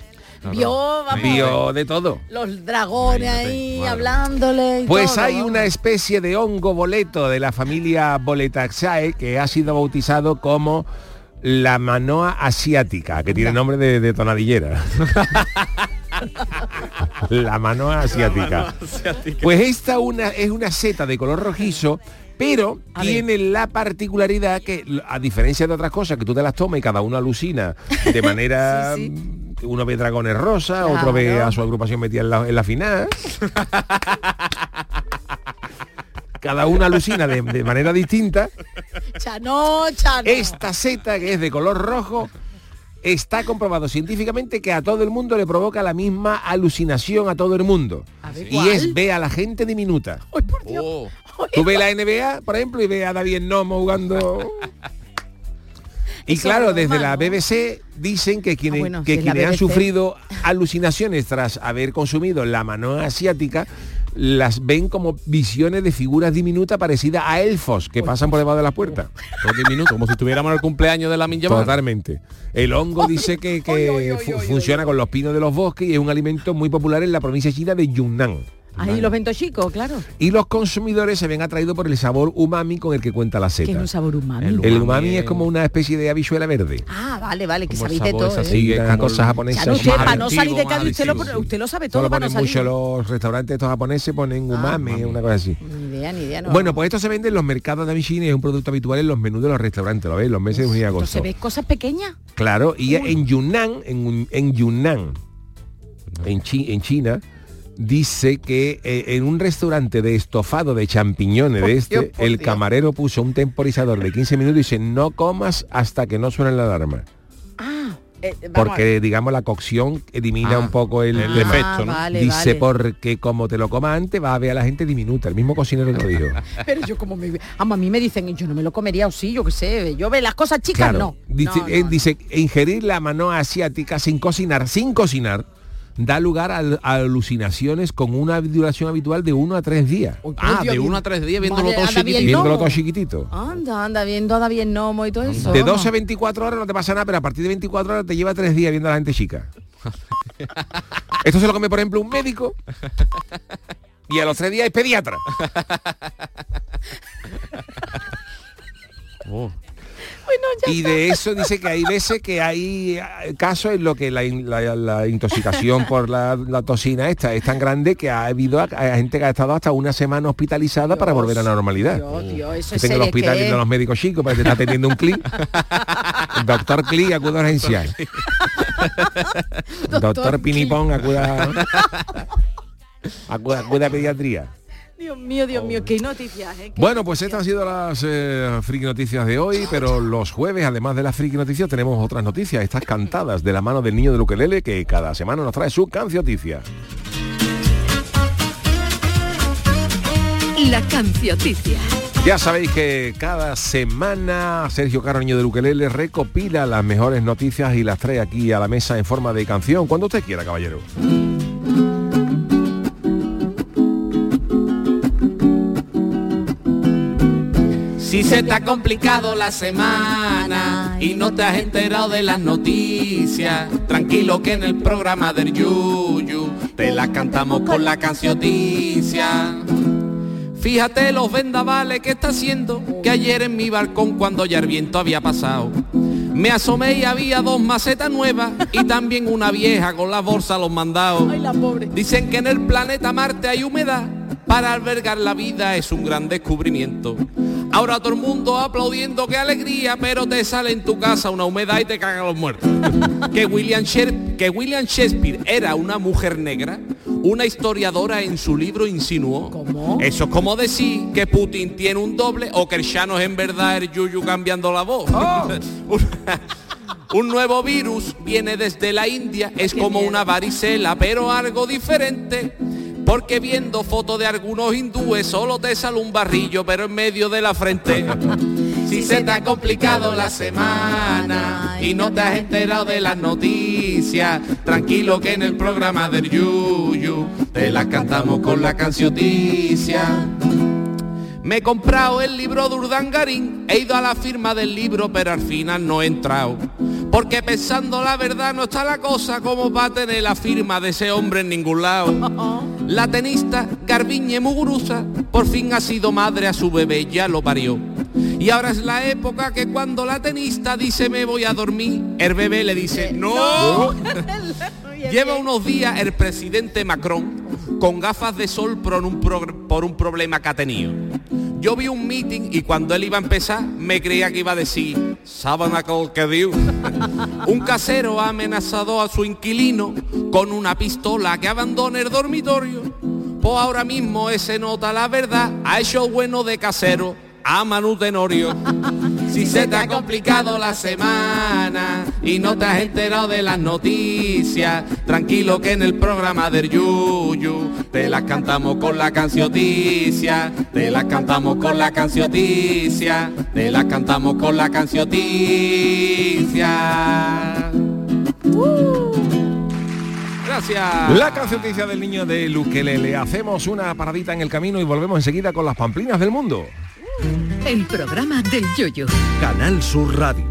Vio de todo. Los dragones ahí hablándole y pues todo, hay una especie de hongo boleto de la familia Boletaceae que ha sido bautizado como la manoa asiática, que tiene nombre de tonadillera. La manoa asiática. Pues esta es una seta de color rojizo, pero tiene la particularidad que, a diferencia de otras cosas que tú te las tomas y cada uno alucina de manera... Uno ve dragones rosas, otro ve a su agrupación metida en la final. Cada uno alucina de manera distinta. Chano. Esta seta, que es de color rojo, está comprobado científicamente que a todo el mundo le provoca la misma alucinación a todo el mundo. Y es ve a la gente diminuta. ¡Ay, por Dios! Tú ves la NBA, por ejemplo, y ves a David Nomo jugando... Y claro, desde la BBC dicen que quienes han sufrido alucinaciones tras haber consumido la manoa asiática las ven como visiones de figuras diminutas parecidas a elfos que pasan por debajo de la puerta. Como si tuviéramos el cumpleaños de la Lamin Yamal. Totalmente. El hongo dice que funciona con los pinos de los bosques y es un alimento muy popular en la provincia china de Yunnan. Ahí los ventos chicos, claro. Y los consumidores se ven atraídos por el sabor umami con el que cuenta la seta. ¿Qué es un sabor umami? El umami es como una especie de habichuela verde. Ah, vale, que sabéis de todo. Sí, las cosas japonesas. Usted, para no salir de Cádiz, usted lo sabe todo. Lo para ponen no salir. mucho los restaurantes estos japoneses, ponen umami, una cosa así. Ni idea. No. Bueno, pues esto se vende en los mercados de China y es un producto habitual en los menús de los restaurantes, ¿lo ves? Los meses de junio y agosto. ¿Se ve cosas pequeñas? Claro, y en Yunnan, en China, dice que en un restaurante de estofado de champiñones el camarero puso un temporizador de 15 minutos y dice no comas hasta que no suene la alarma. porque digamos la cocción elimina un poco el efecto, ¿no? Vale, dice vale. porque como te lo coma antes va a ver a la gente diminuta, el mismo cocinero lo dijo. Pero yo como a mí me dicen, yo no me lo comería, o sí, yo qué sé, yo ve las cosas chicas, Claro, no. dice, No, no, dice ingerir la mano asiática sin cocinar, da lugar a alucinaciones con una duración habitual de 1 a 3 días. De 1 a 3 días viéndolo Vale, todo anda bien, chiquitito. Viéndolo todo chiquitito. Anda bien gnomo y todo eso. De 12 a 24 horas no te pasa nada, pero a partir de 24 horas te lleva 3 días viendo a la gente chica. Esto se lo come, por ejemplo, un médico y a los 3 días es pediatra. Y de eso dice que hay veces que hay casos en lo que la intoxicación por la toxina esta es tan grande que ha habido a gente que ha estado hasta una semana hospitalizada para volver a la normalidad. Dios, eso Que es tengo el serie hospital que viendo a los médicos chicos para que te está atendiendo un clic. El doctor Clic acude a urgencias. Doctor Pinipón acude a pediatría. Dios mío, qué noticias, ¿eh? Bueno, pues estas han sido las friki noticias de hoy, pero los jueves, además de las friki noticias, tenemos otras noticias, estas cantadas de la mano del niño del ukelele, que cada semana nos trae su cancioticia. La cancioticia. Ya sabéis que cada semana Sergio Caro, niño del ukelele, recopila las mejores noticias y las trae aquí a la mesa en forma de canción, cuando usted quiera, caballero. Si se te ha complicado la semana y no te has enterado de las noticias, tranquilo que en el programa del Yuyu te las cantamos con la cancioticia. Fíjate los vendavales que está haciendo, que ayer en mi balcón cuando ya el viento había pasado, me asomé y había 2 macetas nuevas y también una vieja con la bolsa a los mandados. Ay, la pobre. Dicen que en el planeta Marte hay humedad, para albergar la vida es un gran descubrimiento. Ahora todo el mundo aplaudiendo, qué alegría, pero te sale en tu casa una humedad y te cagan los muertos. Que William Shakespeare era una mujer negra, una historiadora en su libro insinuó. ¿Cómo? Eso es como decir que Putin tiene un doble o que el Shano es en verdad el Yuyu cambiando la voz. Oh. Un nuevo virus viene desde la India, es como una varicela, pero algo diferente. Porque viendo fotos de algunos hindúes solo te sale un barrillo, pero en medio de la frente. Si se te ha complicado la semana y no te has enterado de las noticias, tranquilo que en el programa del Yuyu te las cantamos con la cancioticia. Me he comprado el libro de Urdangarín, he ido a la firma del libro, pero al final no he entrado. Porque pensando la verdad no está la cosa como va a tener la firma de ese hombre en ningún lado. La tenista Garbiñe Muguruza por fin ha sido madre a su bebé, ya lo parió. Y ahora es la época que cuando la tenista dice me voy a dormir, el bebé le dice ¡no! Lleva unos días el presidente Macron con gafas de sol por un problema que ha tenido. Yo vi un meeting y cuando él iba a empezar me creía que iba a decir sábana que dio. Un casero ha amenazado a su inquilino con una pistola que abandone el dormitorio. Pues ahora mismo ese nota la verdad, ha hecho bueno de casero a Manu Tenorio. Si se te ha complicado la semana y no te has enterado de las noticias, tranquilo que en el programa del Yuyu te las cantamos con la cancioticia, te las cantamos con la cancioticia, te las cantamos con la cancioticia. Gracias. La cancioticia del niño del ukelele. Hacemos una paradita en el camino y volvemos enseguida con las pamplinas del mundo. El programa del Yuyu. Canal Sur Radio.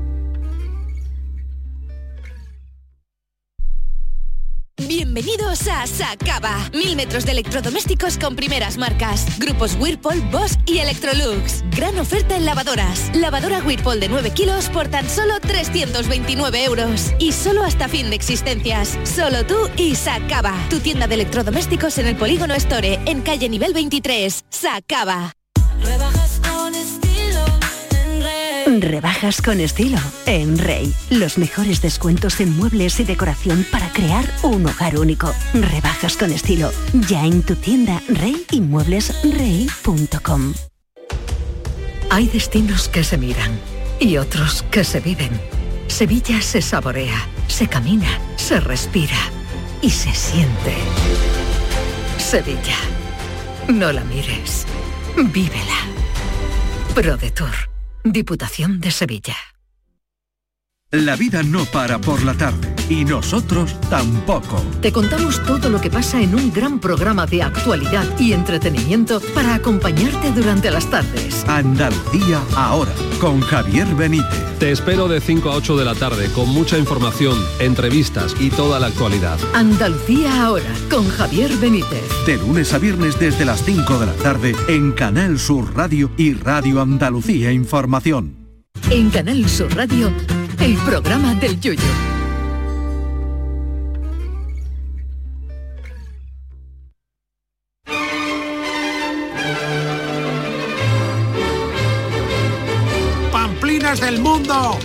Bienvenidos a Sacaba. 1000 metros de electrodomésticos con primeras marcas. Grupos Whirlpool, Bosch y Electrolux. Gran oferta en lavadoras. Lavadora Whirlpool de 9 kilos por tan solo 329 euros. Y solo hasta fin de existencias. Solo tú y Sacaba. Tu tienda de electrodomésticos en el Polígono Store, en calle nivel 23. Sacaba. Rebajas con estilo en Rey. Rebajas con estilo en Rey. Los mejores descuentos en muebles y decoración para crear un hogar único. Rebajas con estilo. Ya en tu tienda Rey y mueblesrey.com. Hay destinos que se miran y otros que se viven. Sevilla se saborea, se camina, se respira y se siente. Sevilla. No la mires. Vívela. ProDetour. Diputación de Sevilla. La vida no para por la tarde y nosotros tampoco. Te contamos todo lo que pasa en un gran programa de actualidad y entretenimiento para acompañarte durante las tardes. Andalucía ahora, con Javier Benítez. Te espero de 5 a 8 de la tarde con mucha información, entrevistas y toda la actualidad. Andalucía ahora, con Javier Benítez. De lunes a viernes desde las 5 de la tarde en Canal Sur Radio y Radio Andalucía Información. En Canal Sur Radio, el programa del Yoyo. ¡Pamplinas del mundo!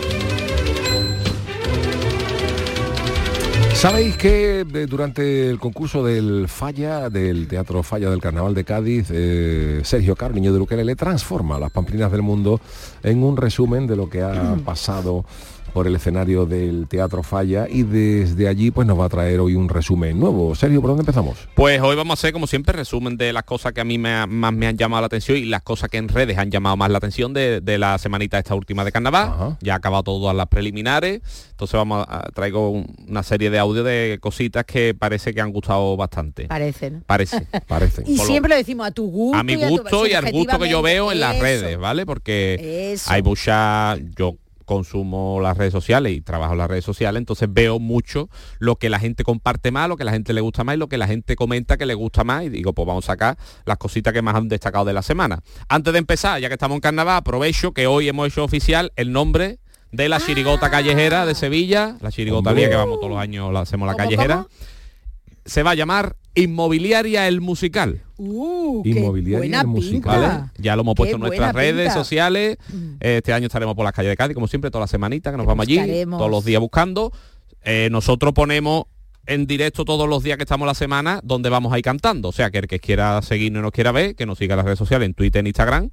¿Sabéis que durante el concurso del Falla, del Teatro Falla del Carnaval de Cádiz, Sergio Caro, niño de Ukelele, transforma las Pamplinas del mundo en un resumen de lo que ha pasado por el escenario del Teatro Falla, y desde allí pues nos va a traer hoy un resumen nuevo. Sergio, ¿por dónde empezamos? Pues hoy vamos a hacer, como siempre, resumen de las cosas que a mí más me han llamado la atención y las cosas que en redes han llamado más la atención de la semanita esta última de Carnaval. Ajá. Ya ha acabado todas las preliminares, entonces traigo una serie de audio de cositas que parece que han gustado bastante. Parecen. Parecen. Y siempre lo decimos a tu gusto. A mi gusto y al gusto que yo veo en las redes, ¿vale? Porque hay mucha... Yo consumo las redes sociales y trabajo en las redes sociales, entonces veo mucho lo que la gente comparte más, lo que la gente le gusta más y lo que la gente comenta que le gusta más, y digo, pues vamos a sacar las cositas que más han destacado de la semana. Antes de empezar, ya que estamos en Carnaval, aprovecho que hoy hemos hecho oficial el nombre de la chirigota callejera de Sevilla, la chirigota mía que vamos todos los años, la hacemos la callejera. Se va a llamar Inmobiliaria el Musical. Inmobiliaria el Musical. ¿Vale? Ya lo hemos puesto en nuestras redes sociales. Este año estaremos por las calles de Cádiz, como siempre, toda la semanita que nos vamos allí, todos los días buscando. Nosotros ponemos en directo todos los días que estamos la semana donde vamos a ir cantando. O sea, que el que quiera seguirnos y nos quiera ver, que nos siga en las redes sociales, en Twitter, en Instagram.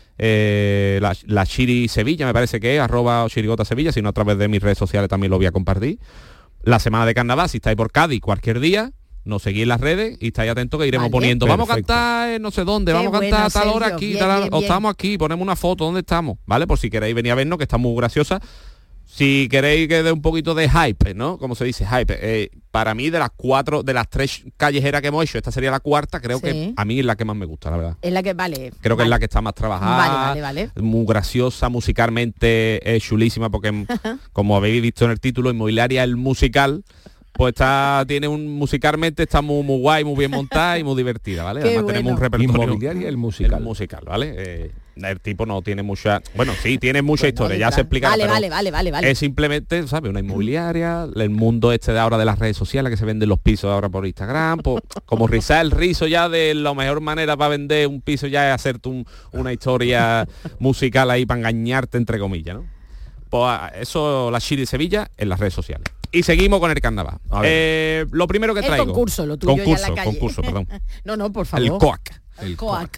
La Chiri Sevilla, me parece que es, @chirigota Sevilla, si no a través de mis redes sociales también lo voy a compartir. La semana de Carnaval, si estáis por Cádiz cualquier día, nos seguís en las redes y estáis atentos que iremos poniendo. Perfecto. Vamos a cantar no sé dónde, vamos a cantar a tal hora aquí, bien. Estamos aquí, ponemos una foto, ¿dónde estamos? ¿Vale? Por si queréis venir a vernos, que está muy graciosa. Si queréis que dé un poquito de hype, ¿no? Como se dice, hype. Para mí, de las 3 callejeras que hemos hecho, esta sería la cuarta, creo que a mí es la que más me gusta, la verdad. Es la que, vale. Creo que es la que está más trabajada. Vale. Muy graciosa, musicalmente es chulísima, porque como habéis visto en el título, Inmobiliaria el Musical, pues musicalmente está muy guay, muy bien montada y muy divertida, ¿vale? Además tenemos un repertorio. Inmobiliaria el musical. El musical, ¿vale? El tipo no tiene mucha... Bueno, sí, tiene mucha historia, ya se explica. Vale. Es simplemente, ¿sabes? Una inmobiliaria, el mundo este de ahora de las redes sociales, que se venden los pisos ahora por Instagram, como rizar el rizo ya de la mejor manera para vender un piso ya es hacerte una historia musical ahí para engañarte, entre comillas, ¿no? Pues eso, la Chiri Sevilla en las redes sociales. Y seguimos con el Carnaval. Lo primero que traigo... El concurso, lo tuyo ya en la calle. Concurso, perdón. No, por favor. El COAC. El COAC.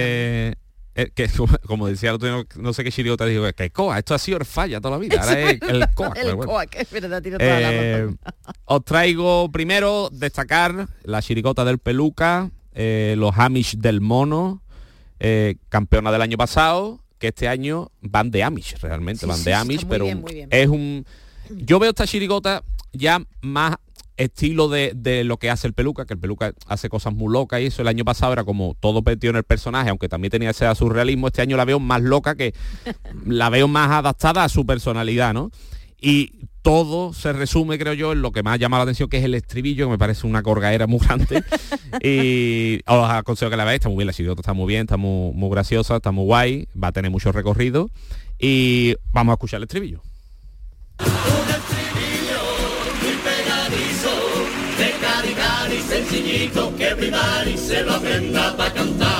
Que, como decía el otro, no sé qué chirigota dijo, que el COAC, esto ha sido el Falla toda la vida, ahora es el COAC. El COAC, es verdad, tiene toda la razón. Os traigo primero destacar la chirigota del Peluca, los Amish del Mono, campeona del año pasado, que este año van de Amish, realmente, van de Amish, pero muy bien. Es un... Yo veo esta chirigota ya más estilo de lo que hace el Peluca, que el Peluca hace cosas muy locas y eso. El año pasado era como todo metido en el personaje, aunque también tenía ese surrealismo. Este año la veo más loca, que la veo más adaptada a su personalidad, ¿no? Y todo se resume, creo yo, en lo que más llama la atención, que es el estribillo, que me parece una corgaera muy grande. Y os aconsejo que la veáis, está muy bien, la chirigota está muy bien, está muy graciosa, está muy guay, va a tener mucho recorrido. Y vamos a escuchar el estribillo. Sencillito, que everybody se lo aprenda para cantar.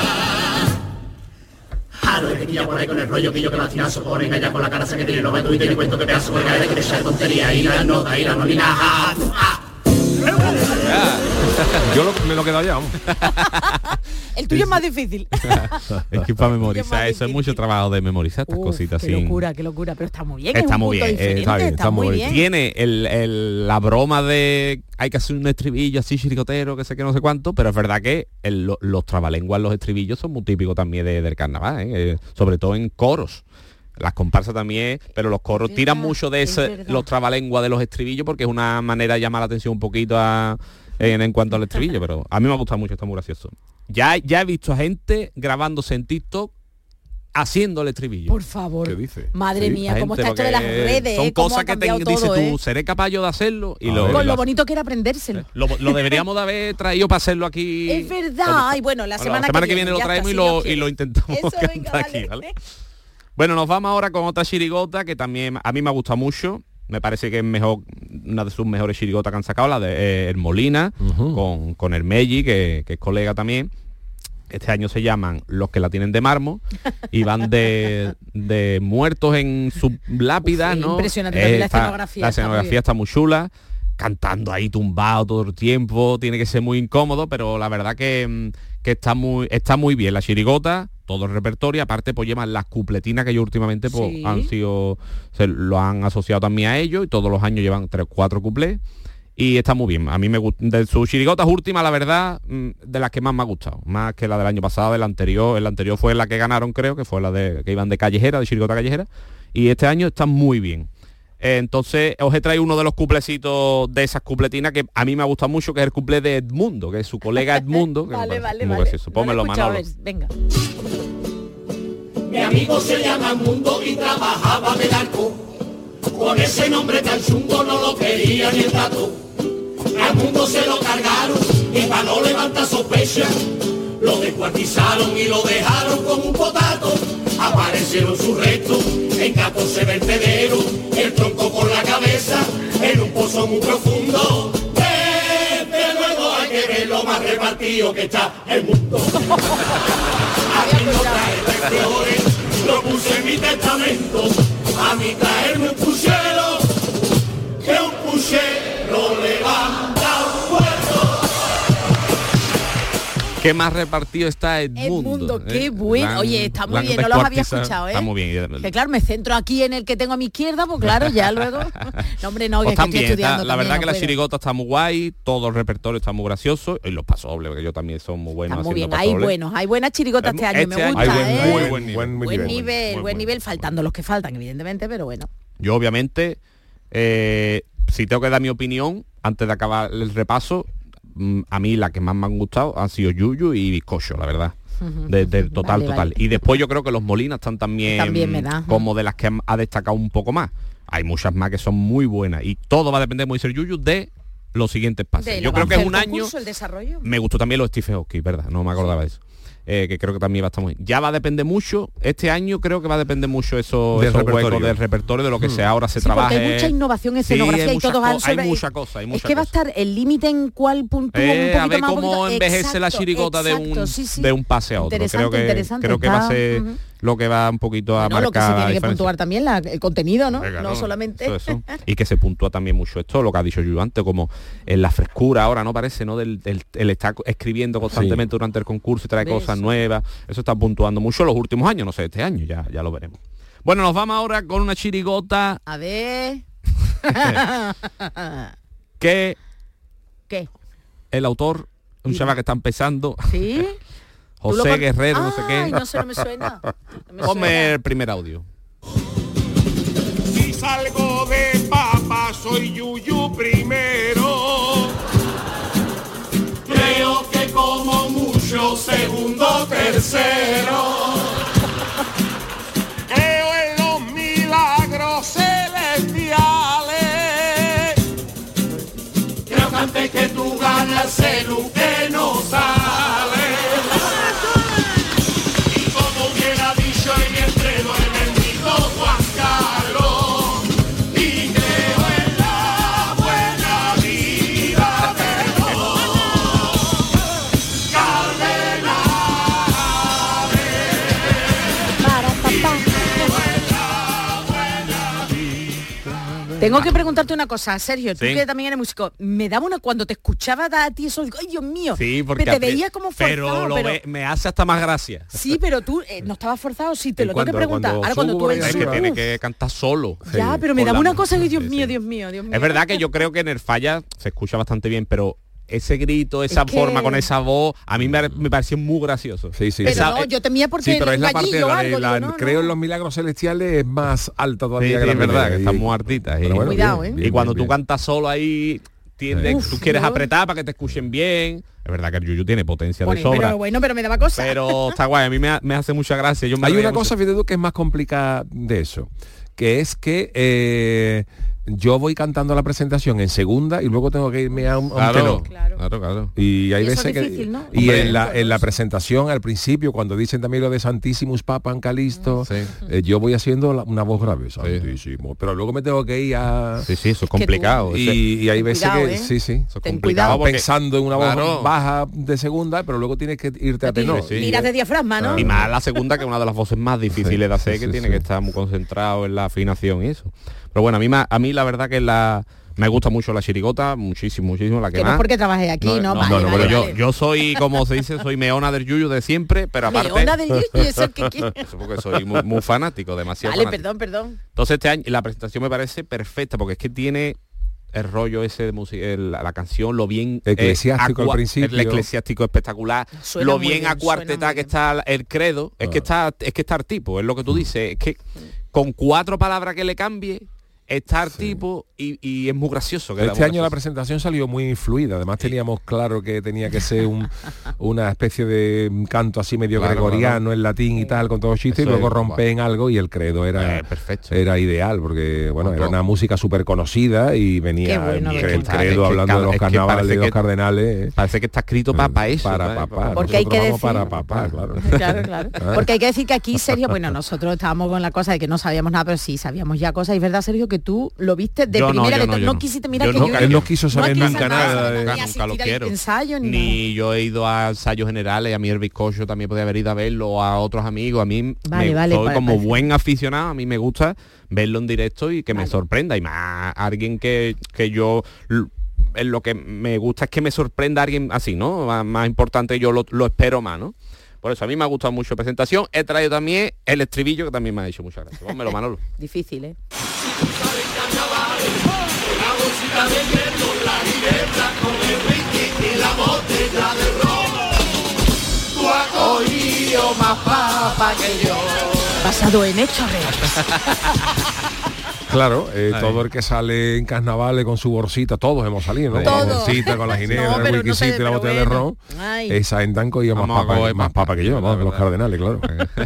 Jaro, el que ya por ahí con el rollo que yo que latinazo ponen allá con la cara que tiene, no me tú y tiene cuento que pedazo porque hay que echar tontería y la nota y la nolina. Me lo he quedado ya, vamos. El tuyo es más difícil. Es que para memorizar, eso es mucho trabajo de memorizar estas cositas. Qué locura, pero está muy bien. Está es un muy punto bien, diferente, está muy bien. Tiene la broma de hay que hacer un estribillo así chiricotero, que sé que no sé cuánto, pero es verdad que los trabalenguas, los estribillos son muy típicos también del carnaval, sobre todo en coros. Las comparsas también, pero los coros tiran mucho de los trabalenguas de los estribillos, porque es una manera de llamar la atención un poquito en cuanto al estribillo, pero a mí me ha gustado mucho, está muy gracioso. Ya he visto a gente grabándose en TikTok haciendo el estribillo. Por favor. ¿Qué dice? Madre mía, cómo está esto de las redes. Son cosas que dices todo, tú, seré capaz yo de hacerlo. Y con lo bonito que era aprendérselo. Lo deberíamos de haber traído para hacerlo aquí. Es verdad. Y bueno, la semana que viene lo traemos y lo intentamos cantar aquí, ¿vale? Bueno, nos vamos ahora con otra chirigota que también a mí me ha gustado mucho. Me parece que es mejor, una de sus mejores chirigotas que han sacado, la de El Molina, con el Melli, que es colega también. Este año se llaman Los que la tienen de mármol y van de muertos en sus lápidas, ¿no? Impresionante la escenografía. La escenografía está muy chula, cantando ahí tumbado todo el tiempo, tiene que ser muy incómodo, pero la verdad que está muy bien la chirigota, todo el repertorio, aparte pues llevan las cupletinas que ellos últimamente pues, lo han asociado también a ellos, y todos los años llevan 3-4 cuplés. Y está muy bien, a mí me gusta, de sus chirigotas últimas, la verdad, de las que más me ha gustado, más que la del año pasado, el anterior fue la que ganaron, creo, que fue la que iban de callejera, de chirigota callejera, y este año está muy bien. Entonces os he traído uno de los cuplecitos de esas cupletinas que a mí me ha gustado mucho, que es el cuplé de Edmundo, que es su colega Edmundo. Vale. Pónmelo, Manolo. Venga. Mi amigo se llama Mundo y trabajaba de arco. Con ese nombre tan chungo no lo quería ni el gato. Al Mundo se lo cargaron y para no levantar sospecha lo descuartizaron y lo dejaron como un potato. Aparecieron sus restos en 14 vertederos, el tronco con la cabeza en un pozo muy profundo. Desde luego hay que ver lo más repartido que está el mundo. A mí no trae flores, lo puse en mi testamento. A mí traerme un puchero, que un puchero levanta un puerto. Qué más repartido está Edmundo. Qué bueno. Oye, está muy bien, no los había escuchado, Está muy bien. Que claro, me centro aquí en el que tengo a mi izquierda, pues claro, ya luego. No, hombre, no, pues que estoy estudiando. La verdad que la chirigota está muy guay, todo el repertorio está muy gracioso, y los pasodobles, que yo también son muy buenos. Está muy bien, hay buenas chirigotas este año, me gusta, hay buen nivel, faltando los que faltan, evidentemente, pero bueno. Yo obviamente, si tengo que dar mi opinión, antes de acabar el repaso, a mí la que más me han gustado han sido Yuyu y Bizcocho, la verdad. Total. Vale. Y después yo creo que los Molinas están también como de las que ha destacado un poco más. Hay muchas más que son muy buenas y todo va a depender, como dice el Yuyu, de los siguientes pases. Yo creo que es un año. El desarrollo. Me gustó también los Stephen Hawking, ¿verdad? No me acordaba de eso. Que creo que también va a estar muy bien. Ya va a depender mucho, este año creo que va a depender mucho esos huecos del repertorio, de lo que sea ahora se trabaje. Porque hay mucha innovación, escenografía y todos hay mucha cosa. Es que va a estar el límite en cuál puntúa un poquito a ver más. Cómo envejece la chirigota de un pase a otro. Creo que va a ser lo que va un poquito a marcar. Lo que se tiene que puntuar también el contenido, ¿no? Venga, no solamente. Eso. Y que se puntúa también mucho esto, lo que ha dicho yo antes, como en la frescura ahora, ¿no? Parece, ¿no? El estar escribiendo constantemente durante el concurso y trae cosas nuevas. Eso está puntuando mucho los últimos años, no sé, este año, ya lo veremos. Bueno, nos vamos ahora con una chirigota. A ver. ¿Qué? El autor, un chaval que está empezando. ¿Sí? José Guerrero, no sé qué. No me suena. Ponme el primer audio. Si salgo de papa, soy Yuyu primero. Creo que como mucho, segundo, tercero. Creo en los milagros celestiales. Creo que antes que tú ganas el que no sale. Y como hubiera dicho en el entreno el bendito Juan Carlos, y creo en la buena vida de los cardenales. Tengo que preguntarte una cosa, Sergio, tú Sí. que también eres músico, me daba una cuando te escuchaba a ti eso, digo, ay Dios mío, Sí, porque te veía como forzado, pero me hace hasta más gracia. Sí, pero tú no estabas forzado, sí, te lo tengo que preguntar. Ahora cuando tú es que tiene que cantar solo. Ya, pero me daba una cosa que Dios mío, Dios mío. Es verdad que yo creo que en el falla se escucha bastante bien, pero ese grito, esa Es forma que- con esa voz, a mí me pareció muy gracioso. Sí, sí. Pero no, yo temía porque Sí, pero es la parte gallillo o la, algo, la- digo, no, creo en los milagros celestiales es más alta todavía Sí, que la es verdad, primera, que y- están muy artitas. pero bueno, Cuidado, bien, ¿eh? bien, Y cuando bien, tú cantas solo ahí, tú quieres apretar para que te escuchen bien. Es verdad que el yuyu tiene potencia de sobra. Pero bueno, pero me daba cosa. Pero está guay, a mí me hace mucha gracia. Hay una cosa, fíjate tú, que es más complicada de eso, que es que yo voy cantando la presentación en segunda y luego tengo que irme a un tenor. Claro. Y hay Y eso veces es difícil, que ¿no? y Hombre, en la presentación al principio cuando dicen también lo de Santissimus Papam Calisto, yo voy haciendo una voz grave, Santísimo, pero luego me tengo que ir a Sí, eso es complicado. y hay veces cuidado, que ¿eh? sí, Eso es Ten complicado cuidado. porque- pensando en una voz Claro. baja de segunda, pero luego tienes que irte a tenor. Tiras de diafragma, ¿no? Y más la segunda, que es una de las voces más difíciles de hacer, sí, que sí, tiene sí. que estar muy concentrado en la afinación y eso. Pero bueno, a mí la verdad que me gusta mucho la chirigota, muchísimo, la que Que no más. es porque trabajé aquí, ¿no? Vale, bueno, vale, yo, vale. yo soy, como se dice, soy meona del yuyu de siempre, pero aparte... Meona del yuyu, ¿eso qué quiere? Eso porque soy muy fanático, demasiado Vale, fanático. perdón. Entonces este año la presentación me parece perfecta, porque es que tiene el rollo ese de música, la canción, lo bien Eclesiástico al principio. el eclesiástico espectacular, Suena lo muy bien bien, acuarteta que está el credo, es que está el tipo, es lo que tú dices, es que con 4 palabras que le cambie está el tipo y es muy gracioso. queda Este muy año la gracioso. presentación salió muy fluida, además teníamos claro que tenía que ser una especie de canto así medio Claro, gregoriano claro. en latín y tal, con todo chistes, y Eso luego es, rompe en algo y el credo era perfecto. era ideal, porque bueno, era una música súper conocida y venía Qué bueno, el verdad. credo hablando de los carnavales, de los cardenales. Parece que está escrito para eso. Para ¿sabes? papá. Porque hay que Nosotros vamos decir- para papá, claro. Claro. Porque hay que decir que aquí, Sergio, bueno, nosotros estábamos con la cosa de que no sabíamos nada, pero sí sabíamos ya cosas. Y es verdad, Sergio, que tú lo viste de Yo no, primera, yo que no, yo no no. quisiste mirar Yo que nunca- yo... Él no quiso saber quiso nunca saber nada de- ni Nunca lo asistir al quiero. ensayo, ni Ni yo he ido a ensayos generales, a mí el bizcocho también podía haber ido a verlo, o a otros amigos, a mí Vale, soy como parece. buen aficionado, a mí me gusta verlo en directo y que me sorprenda, y más alguien que yo lo que me gusta es que me sorprenda alguien así, ¿no? Más importante, yo lo espero más, ¿no? Por eso a mí me ha gustado mucho la presentación. He traído también el estribillo, que también me ha hecho muchas gracias. Pónmelo, Manolo. Difícil, ¿eh? La bolsita de hielo, la libertad con el whisky y la botella de ron. Tú has cogido más papa que yo. Basado en hechos reales. Claro, todo el que sale en carnavales con su bolsita, todos hemos salido, ¿no? Con la Todos. bolsita, con la ginebra, No, el pero no whiskycito y la pero botella de bueno. ron. Ay. Esa en Danco y Vamos a coger más papa que yo, vamos, que los cardenales, claro.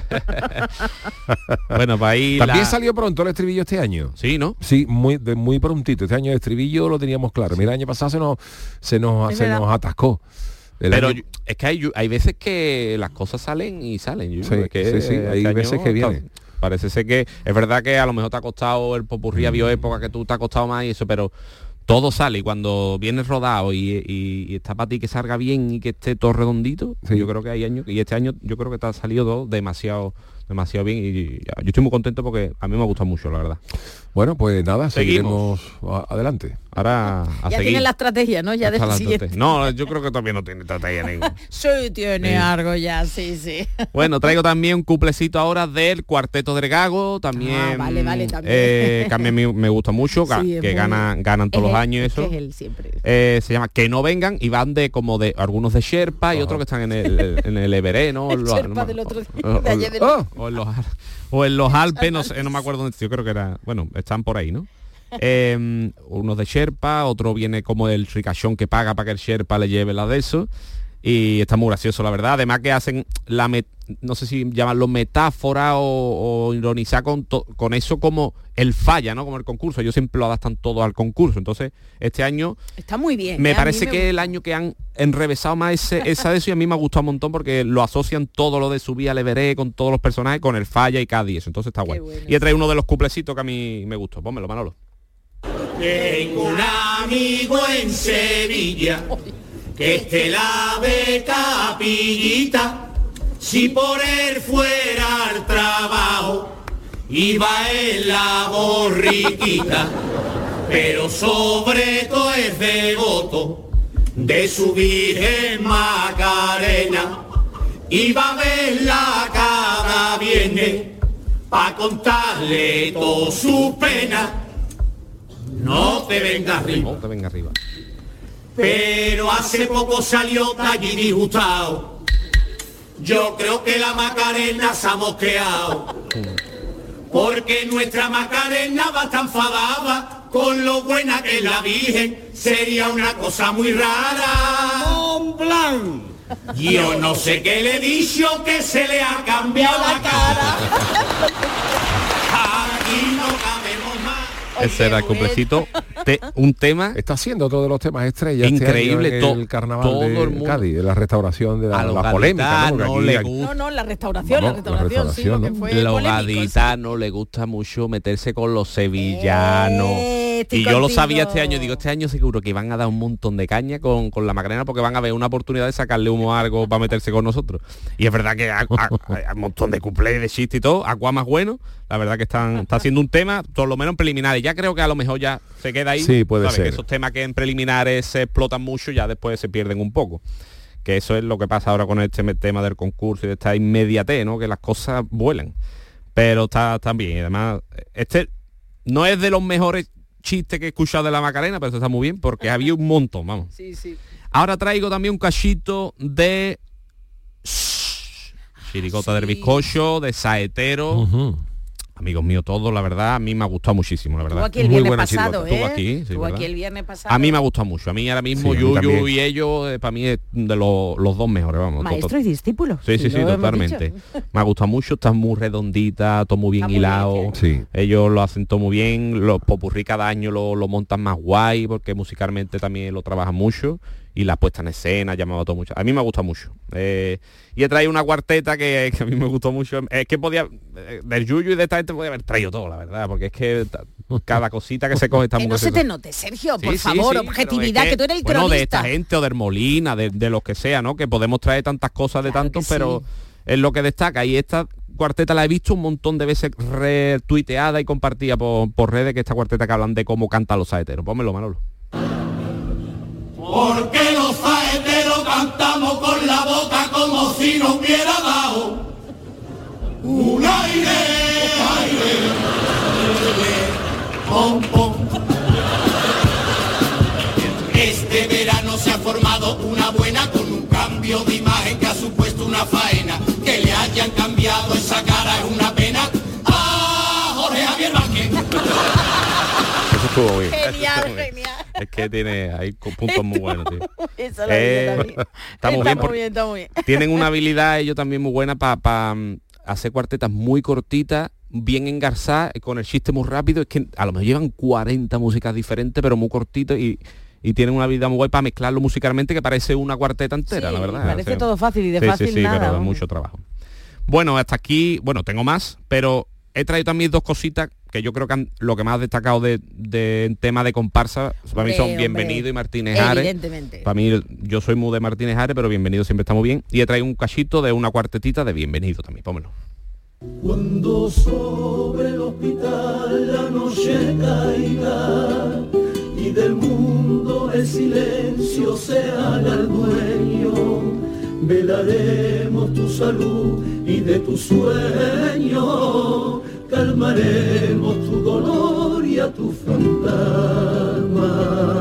Bueno, para ahí También salió pronto el estribillo este año. Sí, ¿no? Sí, muy prontito. Este año el estribillo lo teníamos claro. Mira, el año pasado se nos atascó. Pero es que hay veces que las cosas salen y salen. Sí, Es que sí, hay este veces año que vienen. Parece ser que es verdad que a lo mejor te ha costado el popurrí a bioépoca, que tú te ha costado más y eso, pero todo sale, y cuando vienes rodado y está para ti que salga bien y que esté todo redondito, yo creo que hay años, y este año yo creo que te ha salido todo demasiado bien, y yo estoy muy contento porque a mí me gusta mucho, la verdad. Bueno, pues nada, Seguimos. seguiremos adelante. Ahora a Ya seguir. tiene la estrategia, ¿no? Ya Está del la siguiente. estrategia. No, yo creo que todavía no tiene estrategia ninguna. Sí, tiene Sí. algo ya, sí. Bueno, traigo también un cuplecito ahora del Cuarteto del Gago, también, vale, también. que a mí me gusta mucho, Sí, es que muy- ganan todos los años es eso. que es él siempre. Se llama Que no vengan, y van de como de algunos de Sherpa y otros que están en el Everest, ¿no? El Los- Sherpa del otro día, o- de ayer del- o en los Alpes, no me acuerdo dónde, yo creo que era, bueno, están por ahí, ¿no? Unos de Sherpa, otro viene como el ricachón que paga para que el Sherpa le lleve la de eso, y está muy gracioso, la verdad. Además que hacen no sé si llamarlo metáfora o ironizar con eso, como el falla, ¿no? Como el concurso. Ellos siempre lo adaptan todo al concurso. Entonces, este año Está muy bien. me ¿eh? A parece mí que el año que han enrevesado más esa de eso, y a mí me ha gustado un montón porque lo asocian todo lo de subir al Everest con todos los personajes, con el falla y Cádiz, eso. Entonces está guay. Y he traído uno de los cuplecitos que a mí me gustó. Pónmelo, Manolo. Tengo un amigo en Sevilla que este la ve capillita. Si por él fuera al trabajo, iba en la borriquita. pero sobre todo es devoto de su Virgen Macarena, y va a verla cada viernes pa' contarle todas sus penas. No te vengas arriba. No te venga arriba. Pero hace poco salió de allí disgustado. Yo creo que la Macarena se ha mosqueado, porque nuestra Macarena va tan enfadada con lo buena que es la Virgen. Sería una cosa muy rara. ¡Mon Blanc! Yo no sé qué le he dicho, que se le ha cambiado la cara. Aquí no cabemos más. Ese era el cumplecito. Un tema. Está siendo todos los temas estrellas. Increíble. Este año en el carnaval todo de el mundo. Cádiz, de la restauración de la polémica, ¿no? No, la restauración, sí, porque fue los polémico, gaditanos le gusta mucho meterse con los sevillanos. Y yo lo sabía este año, digo, este año seguro que van a dar un montón de caña con la Macarena, porque van a ver una oportunidad de sacarle humo a algo para meterse con nosotros. Y es verdad que hay un montón de cuplés, de chistes y todo, Aqua más bueno, la verdad que está haciendo un tema, por lo menos en preliminares. Ya creo que a lo mejor ya se queda ahí. Sí, puede ser. Que esos temas que en preliminares se explotan mucho, ya después se pierden un poco. Que eso es lo que pasa ahora con este tema del concurso y de esta inmediatez, ¿no? Que las cosas vuelan. Pero está bien. Y además, este no es de los mejores chistes que he escuchado de la Macarena, pero está muy bien porque había un montón, vamos. Sí, sí. Ahora traigo también un cachito de chiricota del bizcocho, de saetero. Amigos míos todos, la verdad, a mí me ha gustado muchísimo, la verdad. Estuvo aquí el viernes pasado, Estuvo aquí, sí, Estuvo aquí el viernes pasado. A mí me ha gustado mucho. A mí ahora mismo Sí, Yuyu y ellos, para mí es de los dos mejores, vamos. Maestro y discípulo. Sí, totalmente. Me ha gustado mucho, está muy redondita, todo muy bien hilado. Sí. Ellos lo hacen todo muy bien, los popurrí cada año lo montan más guay, porque musicalmente también lo trabajan mucho. Y la puesta en escena llamaba todo mucho. A mí me gusta mucho. Y he traído una cuarteta que a mí me gustó mucho. Es que podía, del Yuyu y de esta gente podía haber traído todo, la verdad, porque es que cada cosita que se coge está muy no se te note, Sergio, por favor, objetividad, que tú eres el cronista. Bueno, de esta gente o de Molina, de los que sea, ¿no? Que podemos traer tantas cosas de tantos, pero es lo que destaca. Y esta cuarteta la he visto un montón de veces retuiteada y compartida por redes, que esta cuarteta que hablan de cómo cantan los saeteros. Pónmelo, Manolo. Porque los saeteros cantamos con la boca como si nos hubiera dado un aire, pom, pom. Este verano se ha formado una buena con un cambio de imagen que ha supuesto una faena. Que le hayan cambiado esa cara es una pena. ¡Ah, Jorge Javier Vázquez! Eso estuvo bien. Genial. Es que hay puntos muy buenos, tío. Eso lo digo también. Está muy bien. Está muy bien. Tienen una habilidad ellos también muy buena para hacer cuartetas muy cortitas, bien engarzadas, con el chiste muy rápido. Es que a lo mejor llevan 40 músicas diferentes, pero muy cortitas y tienen una habilidad muy guay para mezclarlo musicalmente, que parece una cuarteta entera, la verdad. Parece todo fácil y de fácil nada. Pero de mucho trabajo. Bueno, hasta aquí, tengo más, pero he traído también dos cositas que yo creo que lo que más destacado de tema de comparsa, para mí son Bienvenido y Martínez Ares. Evidentemente. Para mí, yo soy muy de Martínez Ares, pero Bienvenido siempre está muy bien. Y he traído un cachito de una cuartetita de Bienvenido también, pómelo. Cuando sobre el hospital la noche caiga y del mundo el silencio se haga el dueño, velaremos tu salud y de tu sueño calmaremos tu dolor y a tu fantasma.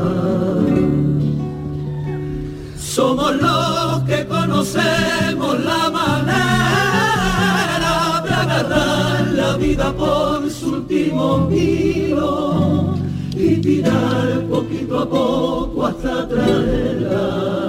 Somos los que conocemos la manera de agarrar la vida por su último hilo y tirar poquito a poco hasta traerla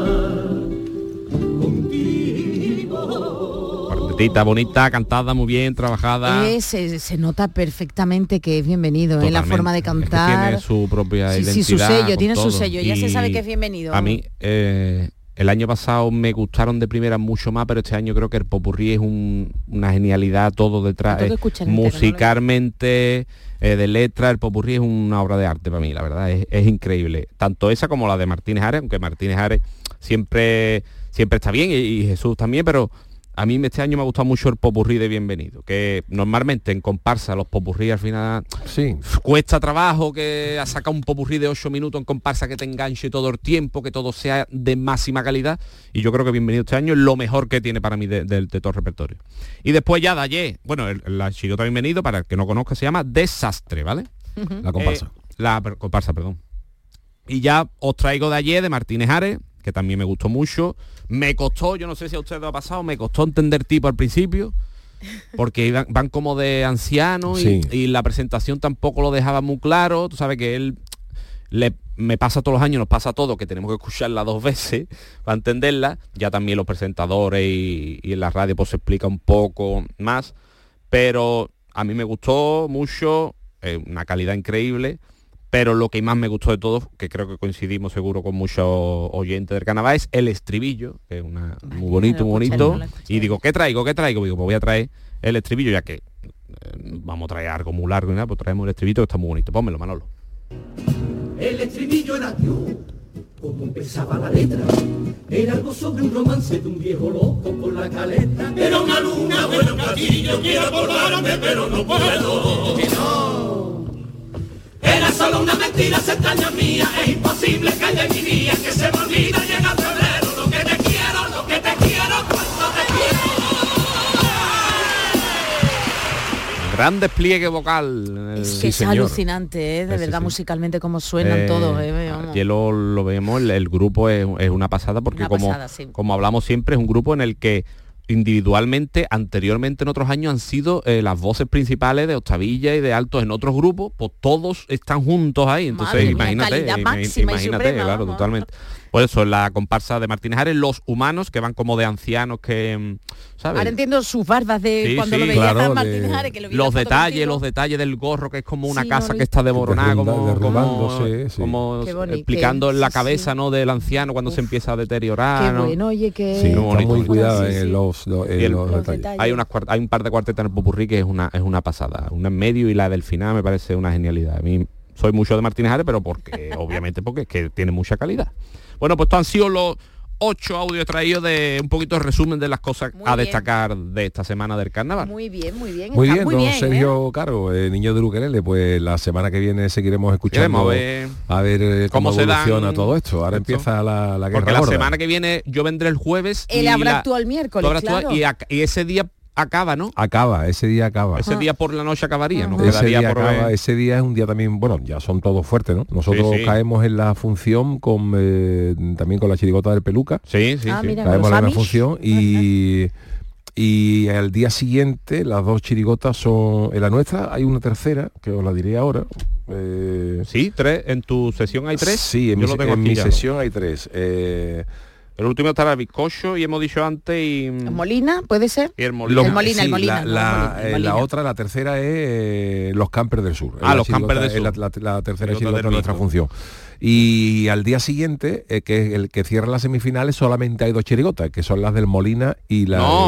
Cuartetita bonita, cantada muy bien, trabajada. Se nota perfectamente que es Bienvenido, en la forma de cantar. Es que tiene su propia identidad. Sí, su sello, tiene todo. su sello, ya se sabe que es Bienvenido. A mí, el año pasado me gustaron de primera mucho más, pero este año creo que el popurrí es una genialidad, todo detrás. Musicalmente, de letra, el popurrí es una obra de arte para mí, la verdad, es increíble. Tanto esa como la de Martínez Ares, aunque Martínez Ares siempre está bien, y Jesús también, pero A mí este año me ha gustado mucho el popurrí de Bienvenido, que normalmente en comparsa los popurrí al final cuesta trabajo, que a sacar un popurrí de 8 minutos en comparsa que te enganche todo el tiempo, que todo sea de máxima calidad, y yo creo que Bienvenido este año es lo mejor que tiene para mí de todo el repertorio. Y después ya de ayer, bueno, la chirigota Bienvenido, para el que no conozca, se llama Desastre, ¿vale? La comparsa. Comparsa, perdón. Y ya os traigo de ayer, de Martínez Ares, que también me gustó mucho. Me costó, yo no sé si a ustedes lo ha pasado, me costó entender tipo al principio, porque van como de ancianos y la presentación tampoco lo dejaba muy claro. Tú sabes que él me pasa todos los años, nos pasa a todos, que tenemos que escucharla 2 veces para entenderla. Ya también los presentadores y en la radio pues se explica un poco más, pero a mí me gustó mucho, una calidad increíble. Pero lo que más me gustó de todo, que creo que coincidimos seguro con muchos oyentes del carnaval, es el estribillo, que es muy bonito. Y digo, ¿qué traigo? Digo, pues voy a traer el estribillo, ya que vamos a traer algo muy largo y nada, pues traemos el estribillo, que está muy bonito. Pónmelo, Manolo. El estribillo era Dios, como empezaba la letra. Era algo sobre un romance de un viejo loco con la caleta. Era una luna, bueno, platillo, quiero acordarme, pero no puedo. Que no. Era solo una mentira, se extraña mía, es imposible que haya en mi día, que se me olvida llegar febrero, lo que te quiero, cuánto te quiero. Gran despliegue vocal. Es que es alucinante, de verdad, musicalmente cómo suenan todos. Ayer lo vemos, el grupo es una pasada, porque como hablamos siempre, es un grupo en el que individualmente, anteriormente en otros años han sido las voces principales de octavilla y de altos en otros grupos, pues todos están juntos ahí, entonces imagínate, claro, totalmente. Pues eso, la comparsa de Martínez Ares, los humanos que van como de ancianos que, ¿sabes? Ahora entiendo sus barbas de cuando lo veía a Martínez Ares, que lo vi los detalles del gorro, que es como una casa que está demoronada, como explicando en la cabeza, ¿no?, del anciano cuando se empieza a deteriorar. Qué bueno, oye, que está muy cuidado en los detalles. Hay un par de cuartetas en el popurrí que es una pasada, una en medio y la del final me parece una genialidad. A mí soy mucho de Martínez Ares, pero obviamente porque es que tiene mucha calidad. Bueno, pues estos han sido los 8 audios traídos de un poquito de resumen de las cosas a destacar de esta semana del carnaval. Muy bien. Muy bien, don Sergio Caro, niño de Ukelele, pues la semana que viene seguiremos escuchando a ver cómo evoluciona todo esto. Ahora empieza la guerra porque gorda. La semana que viene yo vendré el jueves. Él habrá actuado el miércoles, claro. Y ese día acaba, ¿no? Ese día acaba. Ese día por la noche acabaría, ¿no? Ese día es un día también, bueno, ya son todos fuertes, ¿no? Nosotros caemos en la función también con la chirigota del Peluca. Mira, caemos en la función y al día siguiente las 2 chirigotas son en la nuestra, hay una tercera que os la diré ahora. 3, en tu sesión hay 3. Sí, en mi sesión hay 3. El último estará Bizcocho y hemos dicho antes y Molina, ¿puede ser? Y el Molina. La otra, la tercera es Los Campers del Sur. Los Campers del Sur. La tercera chirigota de nuestra función. Y al día siguiente, que es el que cierra las semifinales, solamente hay 2 chirigotas, que son las del Molina y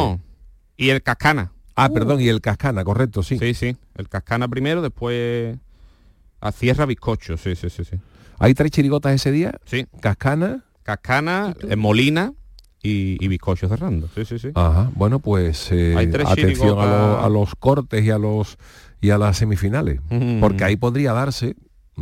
y el Cascana. Perdón, y el Cascana, correcto, sí. Sí. El Cascana primero, después cierra Bizcocho, sí. ¿Hay 3 chirigotas ese día? Sí. Cascana, Molina y Bizcocho cerrando. Sí. Ajá, bueno, pues atención a los cortes y a las semifinales, porque ahí podría darse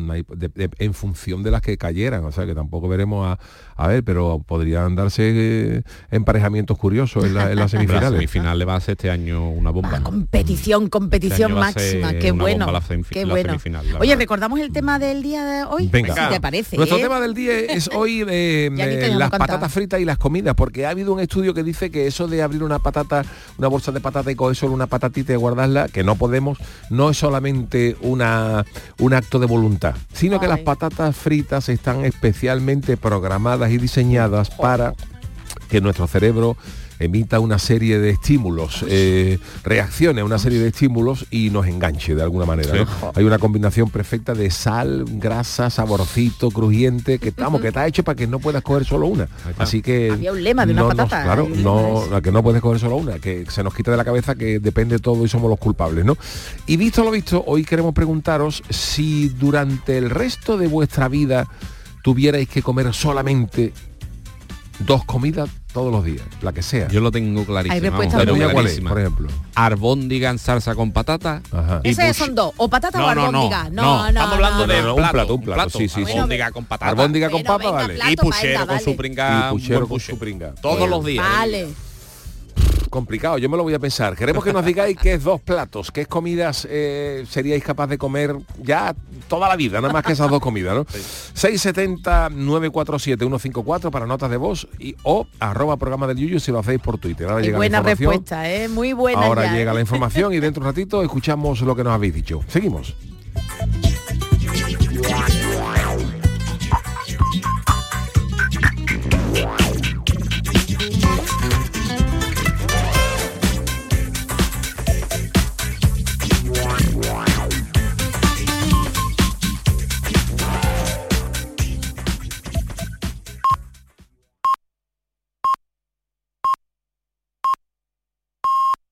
en función de las que cayeran, o sea que tampoco veremos a ver, pero podrían darse emparejamientos curiosos en las semifinales. La semifinal va a ser este año una bomba. Competición máxima, qué bueno. Semifinal, oye, recordamos el tema del día de hoy. Venga, si te parece. Nuestro tema del día es hoy las patatas fritas y las comidas, porque ha habido un estudio que dice que eso de abrir una bolsa de patata y coger solo una patatita y guardarla, que no podemos, no es solamente un acto de voluntad, sino que las patatas fritas están especialmente programadas y diseñadas para que nuestro cerebro emita una serie de estímulos, reaccione a una serie de estímulos y nos enganche de alguna manera, ¿no? Hay una combinación perfecta de sal, grasa, saborcito, crujiente, que está hecho para que no puedas coger solo una. Así que había un lema de una patata. Que no puedes coger solo una, que se nos quita de la cabeza que depende todo y somos los culpables, ¿no? Y visto lo visto, hoy queremos preguntaros si durante el resto de vuestra vida tuvierais que comer solamente 2 comidas todos los días, la que sea. Yo lo tengo clarísimo. Hay respuesta ¿La tuya muy cuál es, clarísima. por ejemplo? Arbóndiga en salsa con patata. Ajá. Y Esas son dos, o patata o albóndiga. No, estamos hablando de no, un plato, sí, sí, sí. Arbóndiga con patata. Arbóndiga con papa, venga, vale. plato, Y puchero venga, con vale. su pringa. Y puchero buen con puchero. su pringa. Todos los días. Vale. Complicado, yo me lo voy a pensar. Queremos que nos digáis qué es 2 platos, qué comidas seríais capaz de comer ya toda la vida, nada más que esas 2 comidas, ¿no? 670-947-154 para notas de voz o @programa del Yuyu si lo hacéis por Twitter. Ahora llega Buena la información. respuesta, muy buena. Ahora ya, llega la información y dentro de un ratito escuchamos lo que nos habéis dicho. Seguimos.